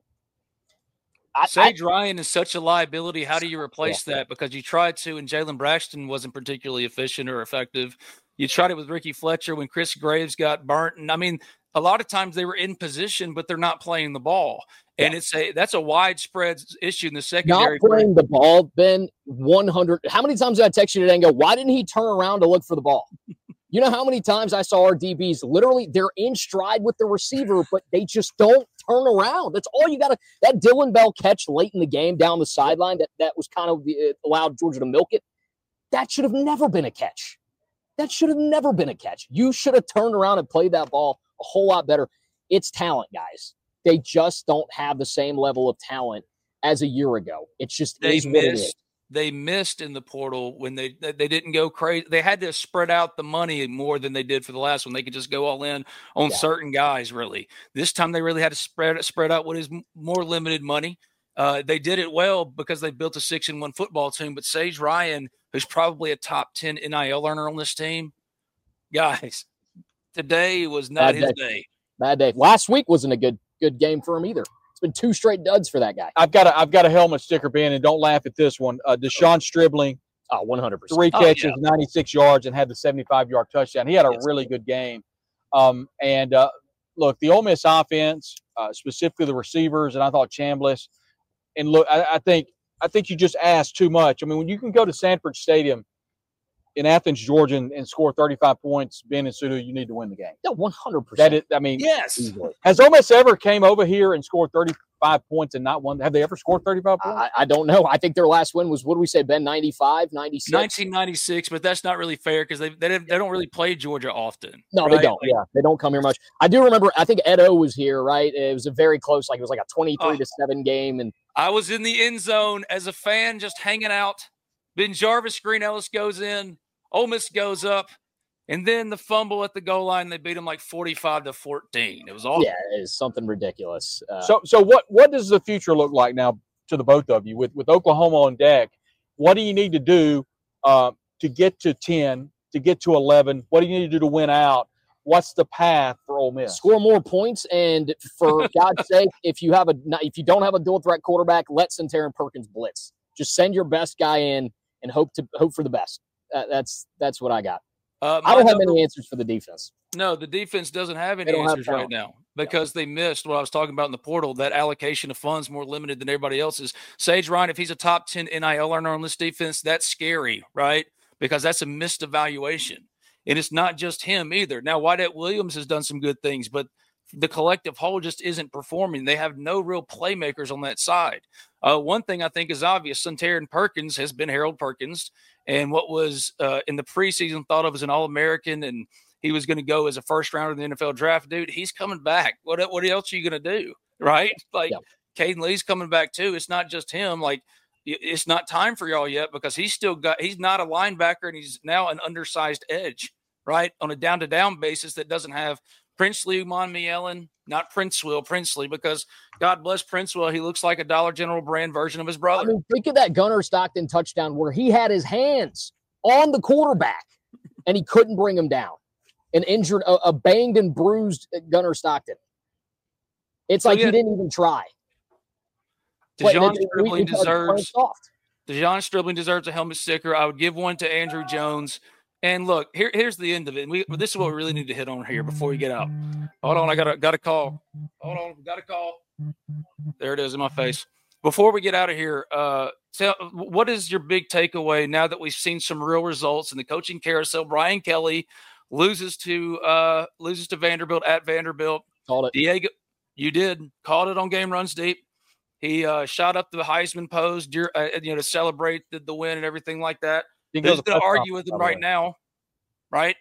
I, Sage I, Ryan is such a liability. How do you replace yeah. that? Because you tried to, and Jalen Braxton wasn't particularly efficient or effective. You tried it with Ricky Fletcher when Chris Graves got burnt. And I mean, a lot of times they were in position, but they're not playing the ball. And yeah. it's a that's a widespread issue in the secondary. Not playing the ball, Ben, one hundred. How many times did I text you today and go, why didn't he turn around to look for the ball? You know how many times I saw our D Bs literally they're in stride with the receiver, but they just don't turn around. That's all you got to – that Dylan Bell catch late in the game down the sideline that, that was kind of the, allowed Georgia to milk it, that should have never been a catch. That should have never been a catch. You should have turned around and played that ball a whole lot better. It's talent, guys. They just don't have the same level of talent as a year ago. It's just they is what it is. missed. They missed in the portal when they they didn't go crazy. They had to spread out the money more than they did for the last one. They could just go all in on yeah. certain guys. Really, this time they really had to spread spread out what is more limited money. Uh, they did it well because they built a six and one football team. But Sage Ryan, who's probably a top ten N I L earner on this team, guys, today was not Bad his day. day. Bad day. Last week wasn't a good good game for him either. It's been two straight duds for that guy. I've got a I've got a helmet sticker, Ben, and don't laugh at this one. Uh, Deshaun Stribling, oh, one hundred percent. Three catches, oh, yeah. ninety-six yards, and had the seventy-five yard touchdown. He had a yes. really good game. Um, and uh, look, the Ole Miss offense, uh, specifically the receivers, and I thought Chambliss. And look, I, I think I think you just asked too much. I mean, when you can go to Sanford Stadium in Athens, Georgia, and, and score thirty-five points, Ben and Sudu, you need to win the game. Yeah, one hundred percent. That is, I mean, yes. Easily. Has Ole Miss ever came over here and scored thirty, thirty-five points and not won? Have they ever scored thirty-five points? I, I don't know. I think their last win was, what do we say, Ben, ninety-five, ninety-six? nineteen ninety-six, but that's not really fair because they they, didn't- they don't really play Georgia often. No, right? they don't. Like, Yeah, they don't come here much. I do remember, I think Ed O was here, right? It was a very close, like it was like a twenty-three to seven game. And I was in the end zone as a fan just hanging out. Ben Jarvis, Green Ellis goes in. Ole Miss goes up. And then the fumble at the goal line, they beat them like forty-five to fourteen. It was awful. yeah, it's something ridiculous. Uh, So, so what, what does the future look like now to the both of you with, with Oklahoma on deck? What do you need to do uh, to get to ten, to get to eleven? What do you need to do to win out? What's the path for Ole Miss? score more points, and for God's sake, if you have a if you don't have a dual threat quarterback, let Santarin Perkins blitz. Just send your best guy in and hope to hope for the best. Uh, that's that's what I got. Uh, I don't my have number- many answers for the defense. No, the defense doesn't have any They don't have answers right talent. now because they missed what I was talking about in the portal. That allocation of funds more limited than everybody else's. Sage Ryan, if he's a top ten N I L earner on this defense, that's scary, right? Because that's a missed evaluation. And it's not just him either. Now, Wyatt Williams has done some good things, but the collective whole just isn't performing. They have no real playmakers on that side. Uh, one thing I think is obvious, Santarin Perkins has been Harold Perkins, and what was uh, in the preseason thought of as an All-American, and he was going to go as a first rounder in the N F L draft. Dude, he's coming back. What what else are you going to do, right? Like, Yeah. Caden Lee's coming back too. It's not just him. Like, it's not time for y'all yet because he's still got – he's not a linebacker, and he's now an undersized edge, right, on a down-to-down basis that doesn't have Princely Umanmielen, not Princewell, Princely, because God bless Princewell, he looks like a Dollar General brand version of his I brother. mean, think of that Gunnar Stockton touchdown where he had his hands on the quarterback and he couldn't bring him down. An injured, a, a banged and bruised Gunnar Stockton. It's So, like yeah. he didn't even try. But DeJon it- we- Stribling we call it playing deserves soft. DeJon Stribling deserves a helmet sticker. I would give one to Andrew Jones. And look, here, here's the end of it. We this is what we really need to hit on here before we get out. Hold on, I got a got a call. Hold on, got a call. There it is in my face. Before we get out of here, uh, tell what is your big takeaway now that we've seen some real results in the coaching carousel? Brian Kelly loses to uh, loses to Vanderbilt at Vanderbilt. Called it. Diego, you did called it on Game Runs Deep. He uh, shot up the Heisman pose, dur- uh, you know, to celebrate the, the win and everything like that. Didn't go Who's to the going to press argue with conference, him by the right way. now, right?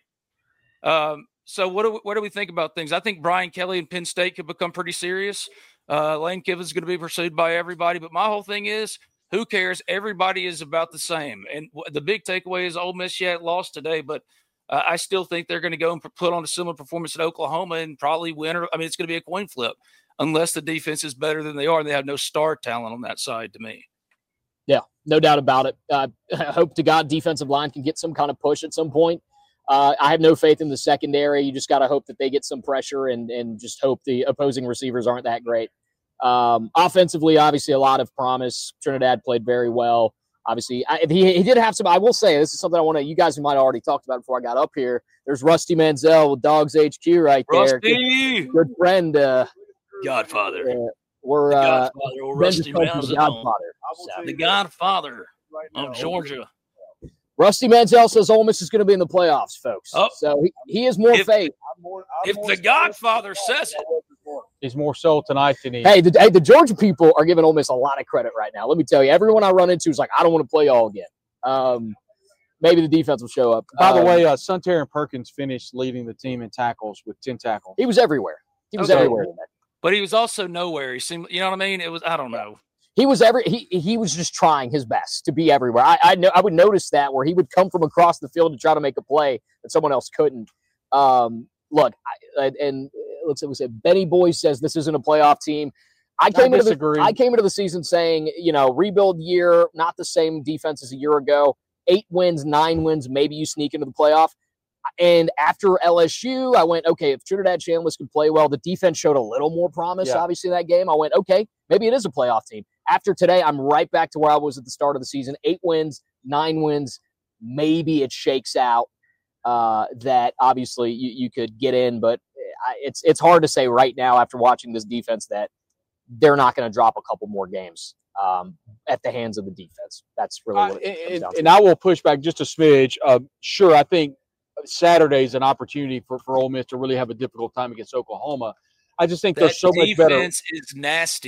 Um, so what do we, what do we think about things? I think Brian Kelly and Penn State could become pretty serious. Uh, Lane Kiffin's going to be pursued by everybody, but my whole thing is, who cares? Everybody is about the same. And w- the big takeaway is Ole Miss yet lost today, but uh, I still think they're going to go and p- put on a similar performance at Oklahoma and probably win. Or I mean, it's going to be a coin flip unless the defense is better than they are and they have no star talent on that side to me. Yeah, no doubt about it. Uh, I hope to God defensive line can get some kind of push at some point. Uh, I have no faith in the secondary. You just got to hope that they get some pressure and and just hope the opposing receivers aren't that great. Um, offensively, obviously, a lot of promise. Trinidad played very well. Obviously, I, he, he did have some. I will say this is something I want to. You guys might have already talked about before I got up here. There's Rusty Manziel with Dogs H Q right there. Good, Rusty, good friend. Uh, Godfather, uh, we're the uh, Godfather, old Ben just Rusty called him the Manziel, Godfather. So. the Godfather of Georgia. Rusty Manziel says Ole Miss is going to be in the playoffs, folks. Oh. So he, he has more If- faith. If the Godfather says it, He's more so tonight than he. Hey the, hey, the Georgia people are giving Ole Miss a lot of credit right now. Let me tell you, everyone I run into is like, I don't want to play y'all again. Um, maybe the defense will show up. By the Um, way, uh, Santarin Perkins finished leading the team in tackles with ten tackles. he was everywhere. He was Okay. everywhere today. but he was also nowhere. He seemed, you know what I mean? It was, I don't know. He was every he he was just trying his best to be everywhere. I I know I would notice that where he would come from across the field to try to make a play that someone else couldn't. Um, look, I, and it looks like we said Benny Boy says this isn't a playoff team. I came into the, disagree. I came into the season saying, you know, rebuild year, not the same defense as a year ago. Eight wins, nine wins, maybe you sneak into the playoff. And after L S U, I went, okay, if Trinidad Chambliss can play well, the defense showed a little more promise, Yeah. obviously, in that game. I went, okay, maybe it is a playoff team. After today, I'm right back to where I was at the start of the season. Eight wins, nine wins. Maybe it shakes out uh, that obviously you, you could get in, but I, it's it's hard to say right now after watching this defense that they're not going to drop a couple more games um, at the hands of the defense. That's really what it Uh, comes and, down to. and I will push back just a smidge. Uh, sure, I think Saturday is an opportunity for, for Ole Miss to really have a difficult time against Oklahoma. I just think That there's so much better. defense is nasty.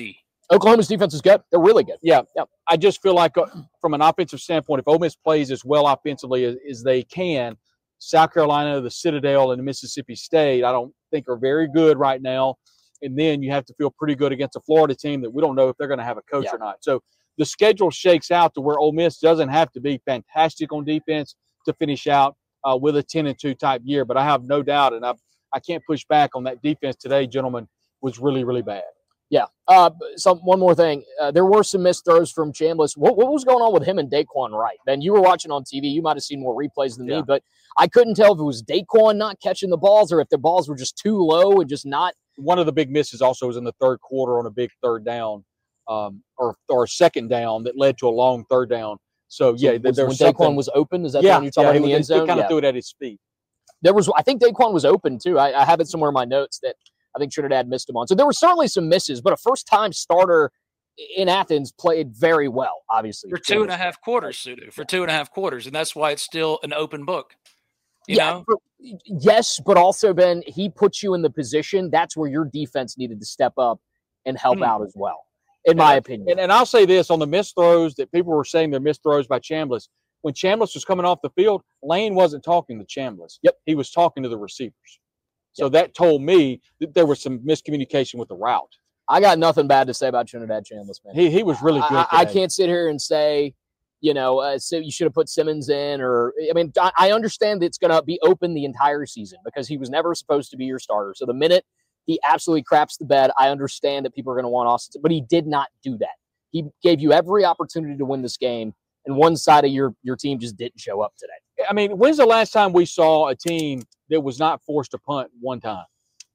Oklahoma's defense is good. They're really good. Yeah. Yep. I just feel like uh, from an offensive standpoint, if Ole Miss plays as well offensively as, as they can, South Carolina, the Citadel, and Mississippi State, I don't think are very good right now. And then you have to feel pretty good against a Florida team that we don't know if they're going to have a coach Yeah. or not. So the schedule shakes out to where Ole Miss doesn't have to be fantastic on defense to finish out uh, with a ten and two type year. But I have no doubt, and I I can't push back on that defense today, gentlemen, was really, really bad. Yeah. Uh, so one more thing. Uh, there were some missed throws from Chambliss. What, what was going on with him and Daquan Wright? Ben, you were watching on T V. You might have seen more replays than Yeah. me, but I couldn't tell if it was Daquan not catching the balls or if the balls were just too low and just not. One of the big misses also was in the third quarter on a big third down um, or or second down that led to a long third down. So, yeah, So there was, there when was Daquan something. was open, is that yeah, the one you're talking yeah, about in he, the end zone? kind of Yeah. threw it at his feet. There was, I think Daquan was open too. I, I have it somewhere in my notes that I think Trinidad missed him on. So there were certainly some misses, but a first-time starter in Athens played very well, obviously. For two and a half quarters, Sudu, for two and a half quarters. And that's why it's still an open book. You yeah, know? for- yes, but also, Ben, he puts you in the position. That's where your defense needed to step up and help Hmm. out as well, in my Yeah, opinion. And, and I'll say this on the missed throws that people were saying they're missed throws by Chambliss. When Chambliss was coming off the field, Lane wasn't talking to Chambliss. Yep. He was talking to the receivers. So that told me that there was some miscommunication with the route. I got nothing bad to say about Trinidad Chambliss, man. He he was really good. I, I today. can't sit here and say, you know, uh, so you should have put Simmons in, or I mean, I, I understand that it's going to be open the entire season because he was never supposed to be your starter. So the minute he absolutely craps the bed, I understand that people are going to want Austin, but he did not do that. He gave you every opportunity to win this game, and one side of your your team just didn't show up today. I mean, when's the last time we saw a team that was not forced to punt one time?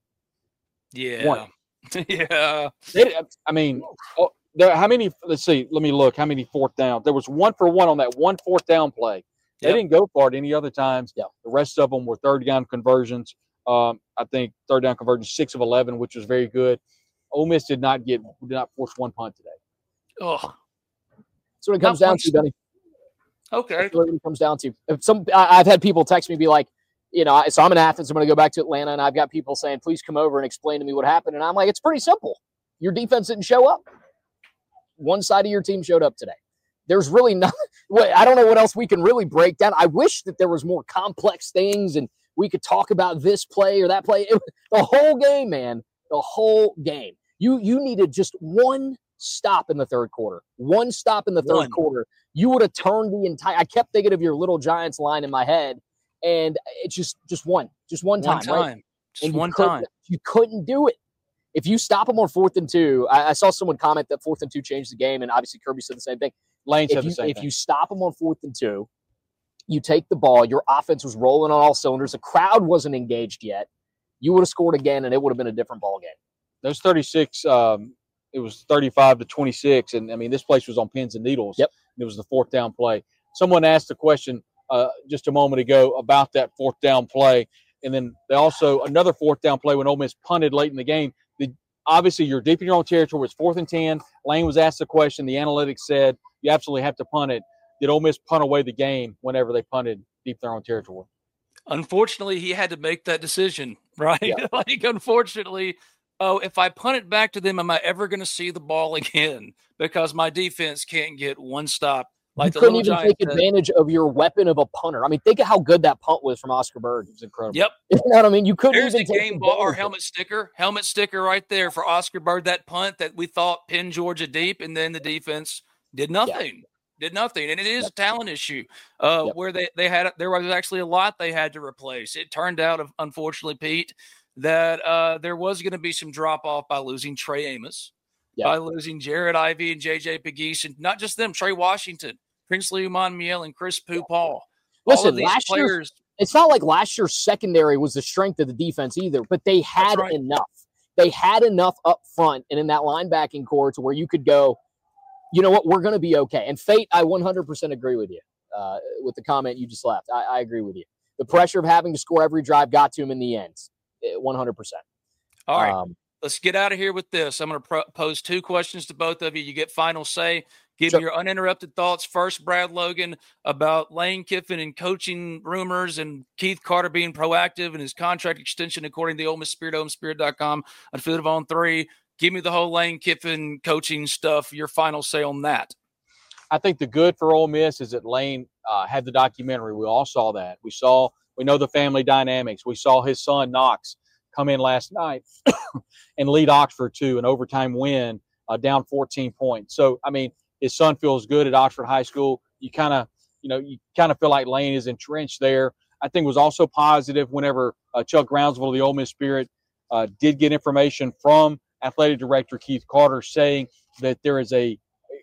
Yeah. One. yeah. They, I mean, oh, there. How many? Let's see. Let me look. How many fourth down? There was one for one on that one fourth down play. They Yep. didn't go for it any other times. Yeah. The rest of them were third down conversions. Um, I think third down conversions six of eleven, which was very good. Ole Miss did not get did not force one punt today. Oh, That's what it Not comes down once. to, Benny. okay. That's what it comes down to. If some, I, I've had people text me be like, you know, I- so I'm in Athens. I'm going to go back to Atlanta, and I've got people saying, "Please come over and explain to me what happened." And I'm like, "It's pretty simple. Your defense didn't show up. One side of your team showed up today. There's really nothing. I don't know what else we can really break down. I wish that there was more complex things, and we could talk about this play or that play. It, the whole game, man. The whole game. You you needed just one stop in the third quarter. One stop in the third One. quarter. You would have turned the entire. I kept thinking of your Little Giants line in my head, and it's just just one, just one time, One time. right? Just And you one couldn't- time. You couldn't do it. If you stop them on fourth and two, I, I saw someone comment that fourth and two changed the game, and obviously Kirby said the same thing. Lane said If the you, same if thing. you stop them on fourth and two, you take the ball, your offense was rolling on all cylinders, the crowd wasn't engaged yet, you would have scored again, and it would have been a different ball game. Those thirty-six, um, it was thirty-five to twenty-six, and I mean this place was on pins and needles. Yep. It was the fourth down play. Someone asked a question uh, just a moment ago about that fourth down play, and then they also another fourth down play when Ole Miss punted late in the game. The, obviously, you're deep in your own territory. It's fourth and ten. Lane was asked the question. The analytics said you absolutely have to punt it. Did Ole Miss punt away the game whenever they punted deep in their own territory? Unfortunately, he had to make that decision, right? Yeah. like, unfortunately, oh, if I punt it back to them, am I ever going to see the ball again? Because my defense can't get one stop. Like You the couldn't little even Giants take said. advantage of your weapon of a punter. I mean, think of how good that punt was from Oscar Bird. It was incredible. Yep. You know what I mean? You couldn't There's the even take game ball or advantage of it. helmet sticker, helmet sticker right there for Oscar Bird. That punt that we thought pinned Georgia deep, and then the defense did nothing, did nothing, and it is Yep. a talent issue. Uh, Yep. where they they had there was actually a lot they had to replace. It turned out, unfortunately, Pete, that uh, there was going to be some drop off by losing Trey Amos, Yep. by losing Jared Ivey and J J Pegues, and not just them, Trey Washington, Princely Umanmiel, and Chris Pooh Paul. All Listen, of these last year- players. It's not like last year's secondary was the strength of the defense either, but they had right. enough. They had enough up front and in that linebacking core to where you could go, you know what, we're going to be okay. And Fate, I one hundred percent agree with you uh, with the comment you just left. I, I agree with you. The pressure of having to score every drive got to him in the end, one hundred percent. All right. Um, Let's get out of here with this. I'm going to pro- pose two questions to both of you. You get final say. Give Sure. me your uninterrupted thoughts. First, Brad Logan, about Lane Kiffin and coaching rumors and Keith Carter being proactive in his contract extension, according to the Ole Miss Spirit, Ole Miss Spirit dot com, on Field of On three. give me the whole Lane Kiffin coaching stuff. Your final say on that. I think the good for Ole Miss is that Lane uh, had the documentary. We all saw that. We saw, we know the family dynamics. We saw his son Knox come in last night and lead Oxford to an overtime win, uh, down fourteen points. So, I mean, his son feels good at Oxford High School. You kind of, you know, you kind of feel like Lane is entrenched there. I think it was also positive whenever uh, Chuck Brownsville, the Ole Miss Spirit, uh, did get information from athletic director Keith Carter saying that there is a,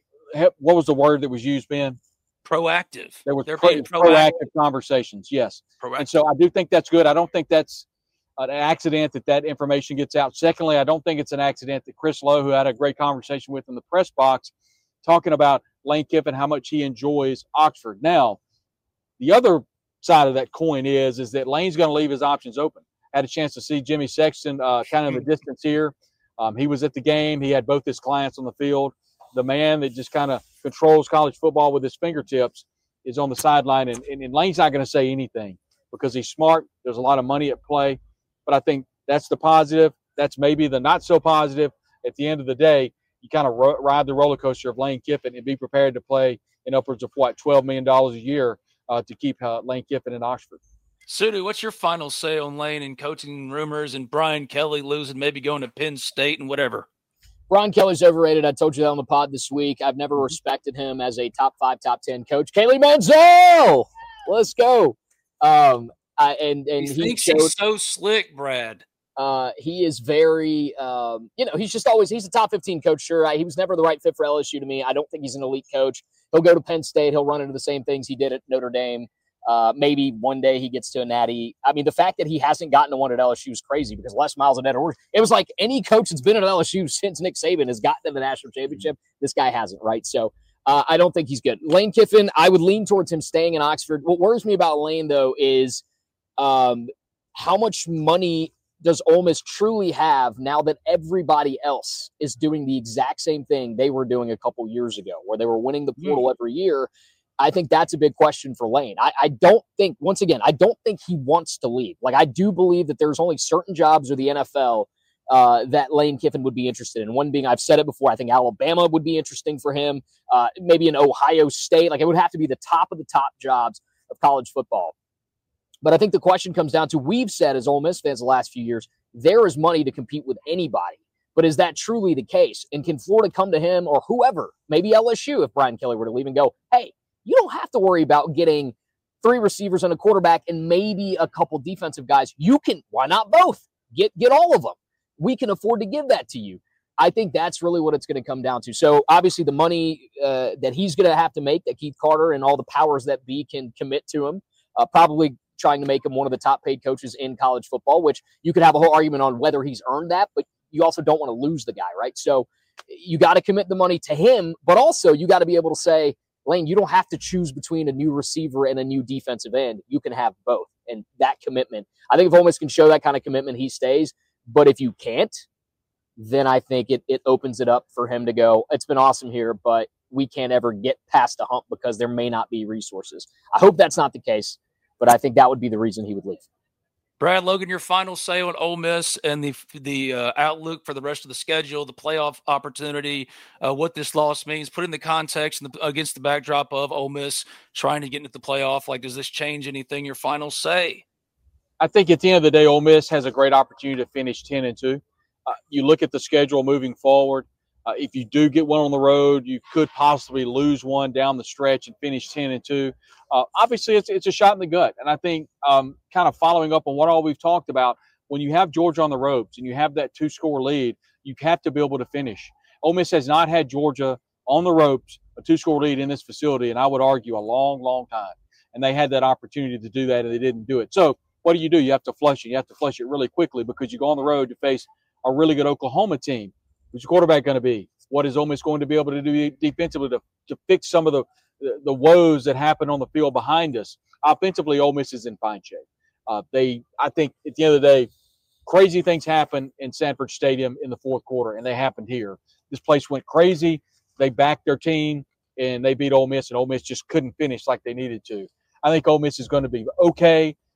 what was the word that was used, Ben? Proactive. There was They're pro- being proactive. proactive. conversations, yes. Proactive. And so I do think that's good. I don't think that's an accident that that information gets out. Secondly, I don't think it's an accident that Chris Lowe, who had a great conversation with in the press box, talking about Lane Kiffin, how much he enjoys Oxford. Now, the other side of that coin is, is that Lane's going to leave his options open. Had a chance to see Jimmy Sexton uh, kind of a distance here. Um, he was at the game. He had both his clients on the field. The man that just kind of controls college football with his fingertips is on the sideline, and, and, and Lane's not going to say anything because he's smart. There's a lot of money at play, but I think that's the positive. That's maybe the not so positive. At the end of the day, you kind of ro- ride the roller coaster of Lane Kiffin and be prepared to play in upwards of what, twelve million dollars a year uh, to keep uh, Lane Kiffin in Oxford. Sudu, what's your final say on Lane and coaching rumors and Brian Kelly losing, maybe going to Penn State and whatever? Brian Kelly's overrated. I told you that on the pod this week. I've never respected him as a top five, top ten coach. Kaylee Manziel, let's go. Um, I, and and he, he thinks showed, he's so slick, Brad. Uh, he is very, um, you know, he's just always he's a top fifteen coach. Sure, I, he was never the right fit for L S U to me. I don't think he's an elite coach. He'll go to Penn State. He'll run into the same things he did at Notre Dame. Uh, maybe one day he gets to a natty. I mean, the fact that he hasn't gotten to one at L S U is crazy because Les Miles and Ed Orgeron, it was like any coach that's been at L S U since Nick Saban has gotten to the national championship. This guy hasn't, right? So uh, I don't think he's good. Lane Kiffin, I would lean towards him staying in Oxford. What worries me about Lane, though, is um, how much money does Ole Miss truly have now that everybody else is doing the exact same thing they were doing a couple years ago, where they were winning the portal mm. every year? I think that's a big question for Lane. I, I don't think, once again, I don't think he wants to leave. Like, I do believe that there's only certain jobs or the N F L uh, that Lane Kiffin would be interested in. One being, I've said it before, I think Alabama would be interesting for him. Uh, maybe in Ohio State. Like, it would have to be the top of the top jobs of college football. But I think the question comes down to, we've said as Ole Miss fans the last few years, there is money to compete with anybody. But is that truly the case? And can Florida come to him or whoever, maybe L S U, if Brian Kelly were to leave and go, hey, you don't have to worry about getting three receivers and a quarterback and maybe a couple defensive guys. You can, why not both? Get get all of them. We can afford to give that to you. I think that's really what it's going to come down to. So obviously the money uh, that he's going to have to make, that Keith Carter and all the powers that be can commit to him, uh, probably trying to make him one of the top paid coaches in college football, which you could have a whole argument on whether he's earned that, but you also don't want to lose the guy, right? So you got to commit the money to him, but also you got to be able to say, Lane, you don't have to choose between a new receiver and a new defensive end. You can have both. And that commitment, I think if Ole Miss can show that kind of commitment, he stays. But if you can't, then I think it it opens it up for him to go, it's been awesome here, but we can't ever get past the hump because there may not be resources. I hope that's not the case, but I think that would be the reason he would leave. Brad Logan, your final say on Ole Miss and the the uh, outlook for the rest of the schedule, the playoff opportunity, uh, what this loss means, put in the context and the, against the backdrop of Ole Miss trying to get into the playoff. Like, does this change anything? Your final say? I think at the end of the day, Ole Miss has a great opportunity to finish ten and two. Uh, you look at the schedule moving forward. Uh, if you do get one on the road, you could possibly lose one down the stretch and finish ten and two. Uh, obviously, it's it's a shot in the gut. And I think um, kind of following up on what all we've talked about, when you have Georgia on the ropes and you have that two-score lead, you have to be able to finish. Ole Miss has not had Georgia on the ropes, a two-score lead in this facility, and I would argue a long, long time. And they had that opportunity to do that, and they didn't do it. So what do you do? You have to flush it. You have to flush it really quickly because you go on the road to face a really good Oklahoma team. Who's your quarterback going to be? What is Ole Miss going to be able to do defensively to, to fix some of the, the, the woes that happen on the field behind us? Offensively, Ole Miss is in fine shape. Uh, they, I think, at the end of the day, crazy things happen in Sanford Stadium in the fourth quarter, and they happened here. This place went crazy. They backed their team, and they beat Ole Miss, and Ole Miss just couldn't finish like they needed to. I think Ole Miss is going to be okay.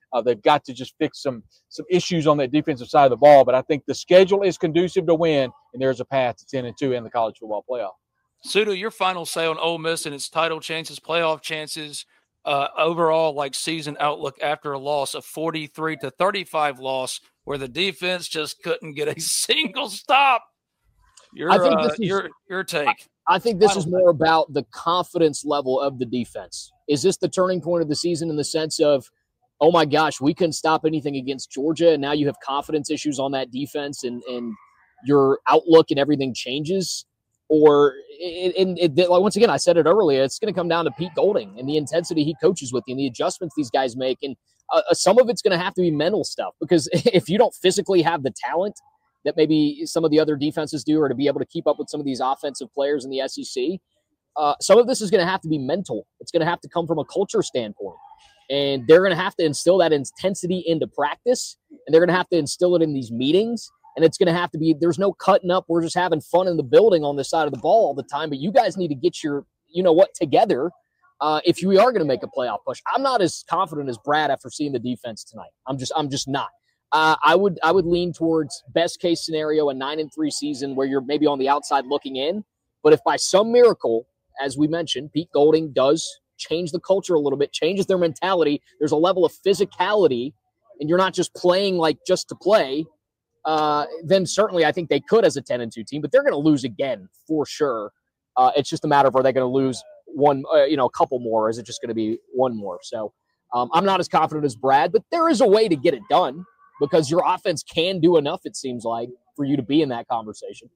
Uh, they've got to just fix some some issues on that defensive side of the ball. But I think the schedule is conducive to win, and there's a path to ten and two in the college football playoff. Sudo, your final say on Ole Miss and its title chances, playoff chances, uh, overall like season outlook after a loss, a forty-three to thirty-five loss where the defense just couldn't get a single stop. Your, I think uh, this is, your, your take. I think this Final is more about the confidence level of the defense. Is this the turning point of the season in the sense of, oh my gosh, we couldn't stop anything against Georgia, and now you have confidence issues on that defense, and and your outlook and everything changes? Or, in, in, in, once again, I said it earlier, it's going to come down to Pete Golding and the intensity he coaches with you and the adjustments these guys make. And uh, some of it's going to have to be mental stuff, because if you don't physically have the talent that maybe some of the other defenses do, or to be able to keep up with some of these offensive players in the S E C, uh, some of this is going to have to be mental. It's going to have to come from a culture standpoint. And they're going to have to instill that intensity into practice, and they're going to have to instill it in these meetings. And it's going to have to be, there's no cutting up. We're just having fun in the building on this side of the ball all the time. But you guys need to get your, you know what, together uh, if you are going to make a playoff push. I'm not as confident as Brad after seeing the defense tonight. I'm just, I'm just not. Uh, I would, I would lean towards best case scenario, a nine and three season where you're maybe on the outside looking in. But if by some miracle, as we mentioned, Pete Golding does change the culture a little bit, changes their mentality, there's a level of physicality, and you're not just playing like just to play. Uh, then certainly I think they could as a ten and two team, but they're going to lose again for sure. Uh, it's just a matter of, are they going to lose one, uh, you know, a couple more? Or is it just going to be one more? So um, I'm not as confident as Brad, but there is a way to get it done, because your offense can do enough, it seems like, for you to be in that conversation.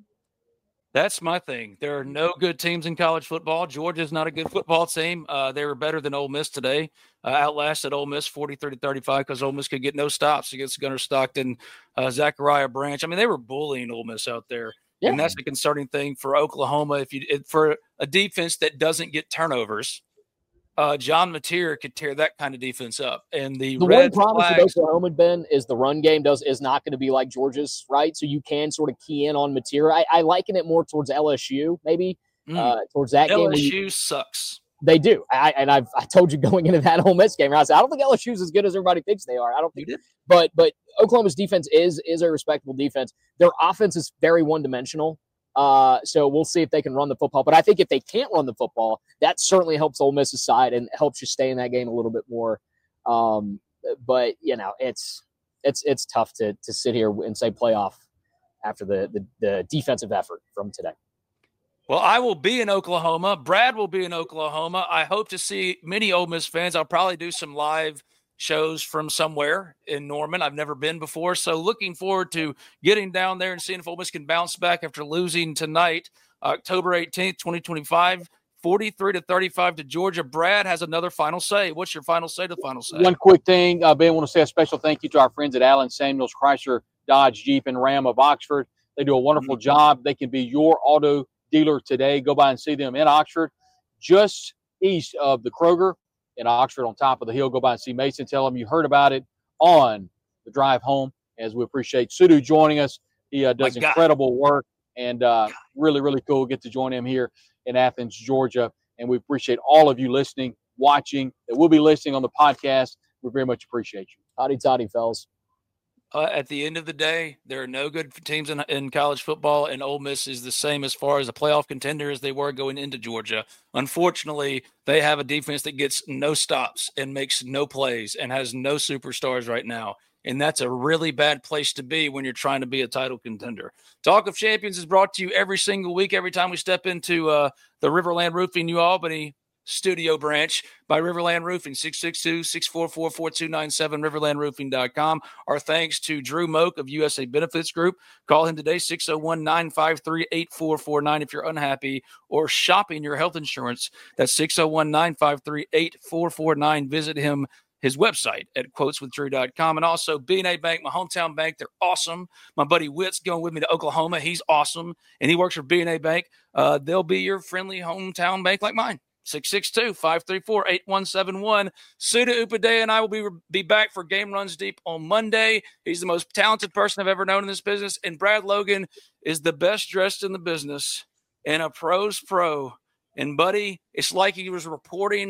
That's my thing. There are no good teams in college football. Georgia's not a good football team. Uh, they were better than Ole Miss today. Uh, outlasted Ole Miss forty-three to thirty-five because Ole Miss could get no stops against Gunnar Stockton, uh, Zachariah Branch. I mean, they were bullying Ole Miss out there. Yeah. And that's the concerning thing for Oklahoma. If you if, for a defense that doesn't get turnovers, uh, John Mateer could tear that kind of defense up. And the, the red one promise flags, of Oklahoma, Ben, is the run game does is not going to be like Georgia's, right? So you can sort of key in on Mateer. I, I liken it more towards L S U, maybe mm. uh, towards that L S U game. L S U sucks. They do. I, and I've I told you going into that Ole Miss game, I said I don't think L S U is as good as everybody thinks they are. I don't think, but but Oklahoma's defense is is a respectable defense. Their offense is very one dimensional. Uh, so we'll see if they can run the football. But I think if they can't run the football, that certainly helps Ole Miss's side and helps you stay in that game a little bit more. Um, but you know, it's it's it's tough to to sit here and say playoff after the the, the defensive effort from today. Well, I will be in Oklahoma. Brad will be in Oklahoma. I hope to see many Ole Miss fans. I'll probably do some live shows from somewhere in Norman. I've never been before. So looking forward to getting down there and seeing if Ole Miss can bounce back after losing tonight, October eighteenth, twenty twenty-five, forty-three to thirty-five to Georgia. Brad has another final say. What's your final say to the final say? One quick thing. Uh, Ben, I want to say a special thank you to our friends at Allen Samuels Chrysler, Dodge, Jeep, and Ram of Oxford. They do a wonderful mm-hmm. job. They can be your auto dealer today. Go by and see them in Oxford, just east of the Kroger in Oxford on top of the hill. Go by and see Mason. Tell them you heard about it on the drive home, as we appreciate Sudu joining us. He uh, does incredible work, and uh, really, really cool. Get to join him here in Athens, Georgia. And we appreciate all of you listening, watching, that will be listening on the podcast. We very much appreciate you. Howdy, toddy, fellas. Uh, at the end of the day, there are no good teams in, in college football, and Ole Miss is the same as far as a playoff contender as they were going into Georgia. Unfortunately, they have a defense that gets no stops and makes no plays and has no superstars right now, and that's a really bad place to be when you're trying to be a title contender. Talk of Champions is brought to you every single week, every time we step into uh, the Riverland Roofing New Albany studio branch by Riverland Roofing, six six two, six four four, four two nine seven, riverland roofing dot com. Our thanks to Drew Moak of U S A Benefits Group. Call him today, six oh one, nine five three, eight four four nine if you're unhappy or shopping your health insurance. That's six oh one, nine five three, eight four four nine. Visit him, his website at quotes with drew dot com. And also B and A Bank, my hometown bank. They're awesome. My buddy Witt's going with me to Oklahoma. He's awesome, and he works for B and A Bank. Uh, they'll be your friendly hometown bank like mine. six six two, five three four, eight one seven one. Suda Upadhyaya and I will be, be back for Game Runs Deep on Monday. He's the most talented person I've ever known in this business. And Brad Logan is the best dressed in the business and a pro's pro. And, buddy, it's like he was reporting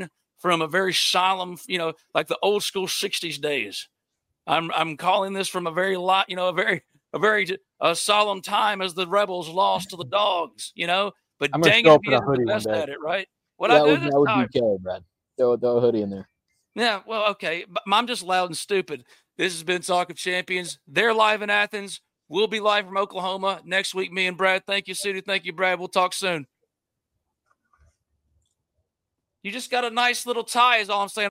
from a very solemn, you know, like the old school sixties days. I'm I'm calling this from a very lot, you know, a very a very a solemn time as the Rebels lost to the Dogs, you know. But I'm gonna dang show it, up he in a is the hoodie one best day. at it, right? What that I do would, this that would time. be K, Brad. Throw, throw a hoodie in there. Yeah, well, okay. But I'm just loud and stupid. This has been Talk of Champions. They're live in Athens. We'll be live from Oklahoma next week, me and Brad. Thank you, Sudie. Thank you, Brad. We'll talk soon. You just got a nice little tie is all I'm saying.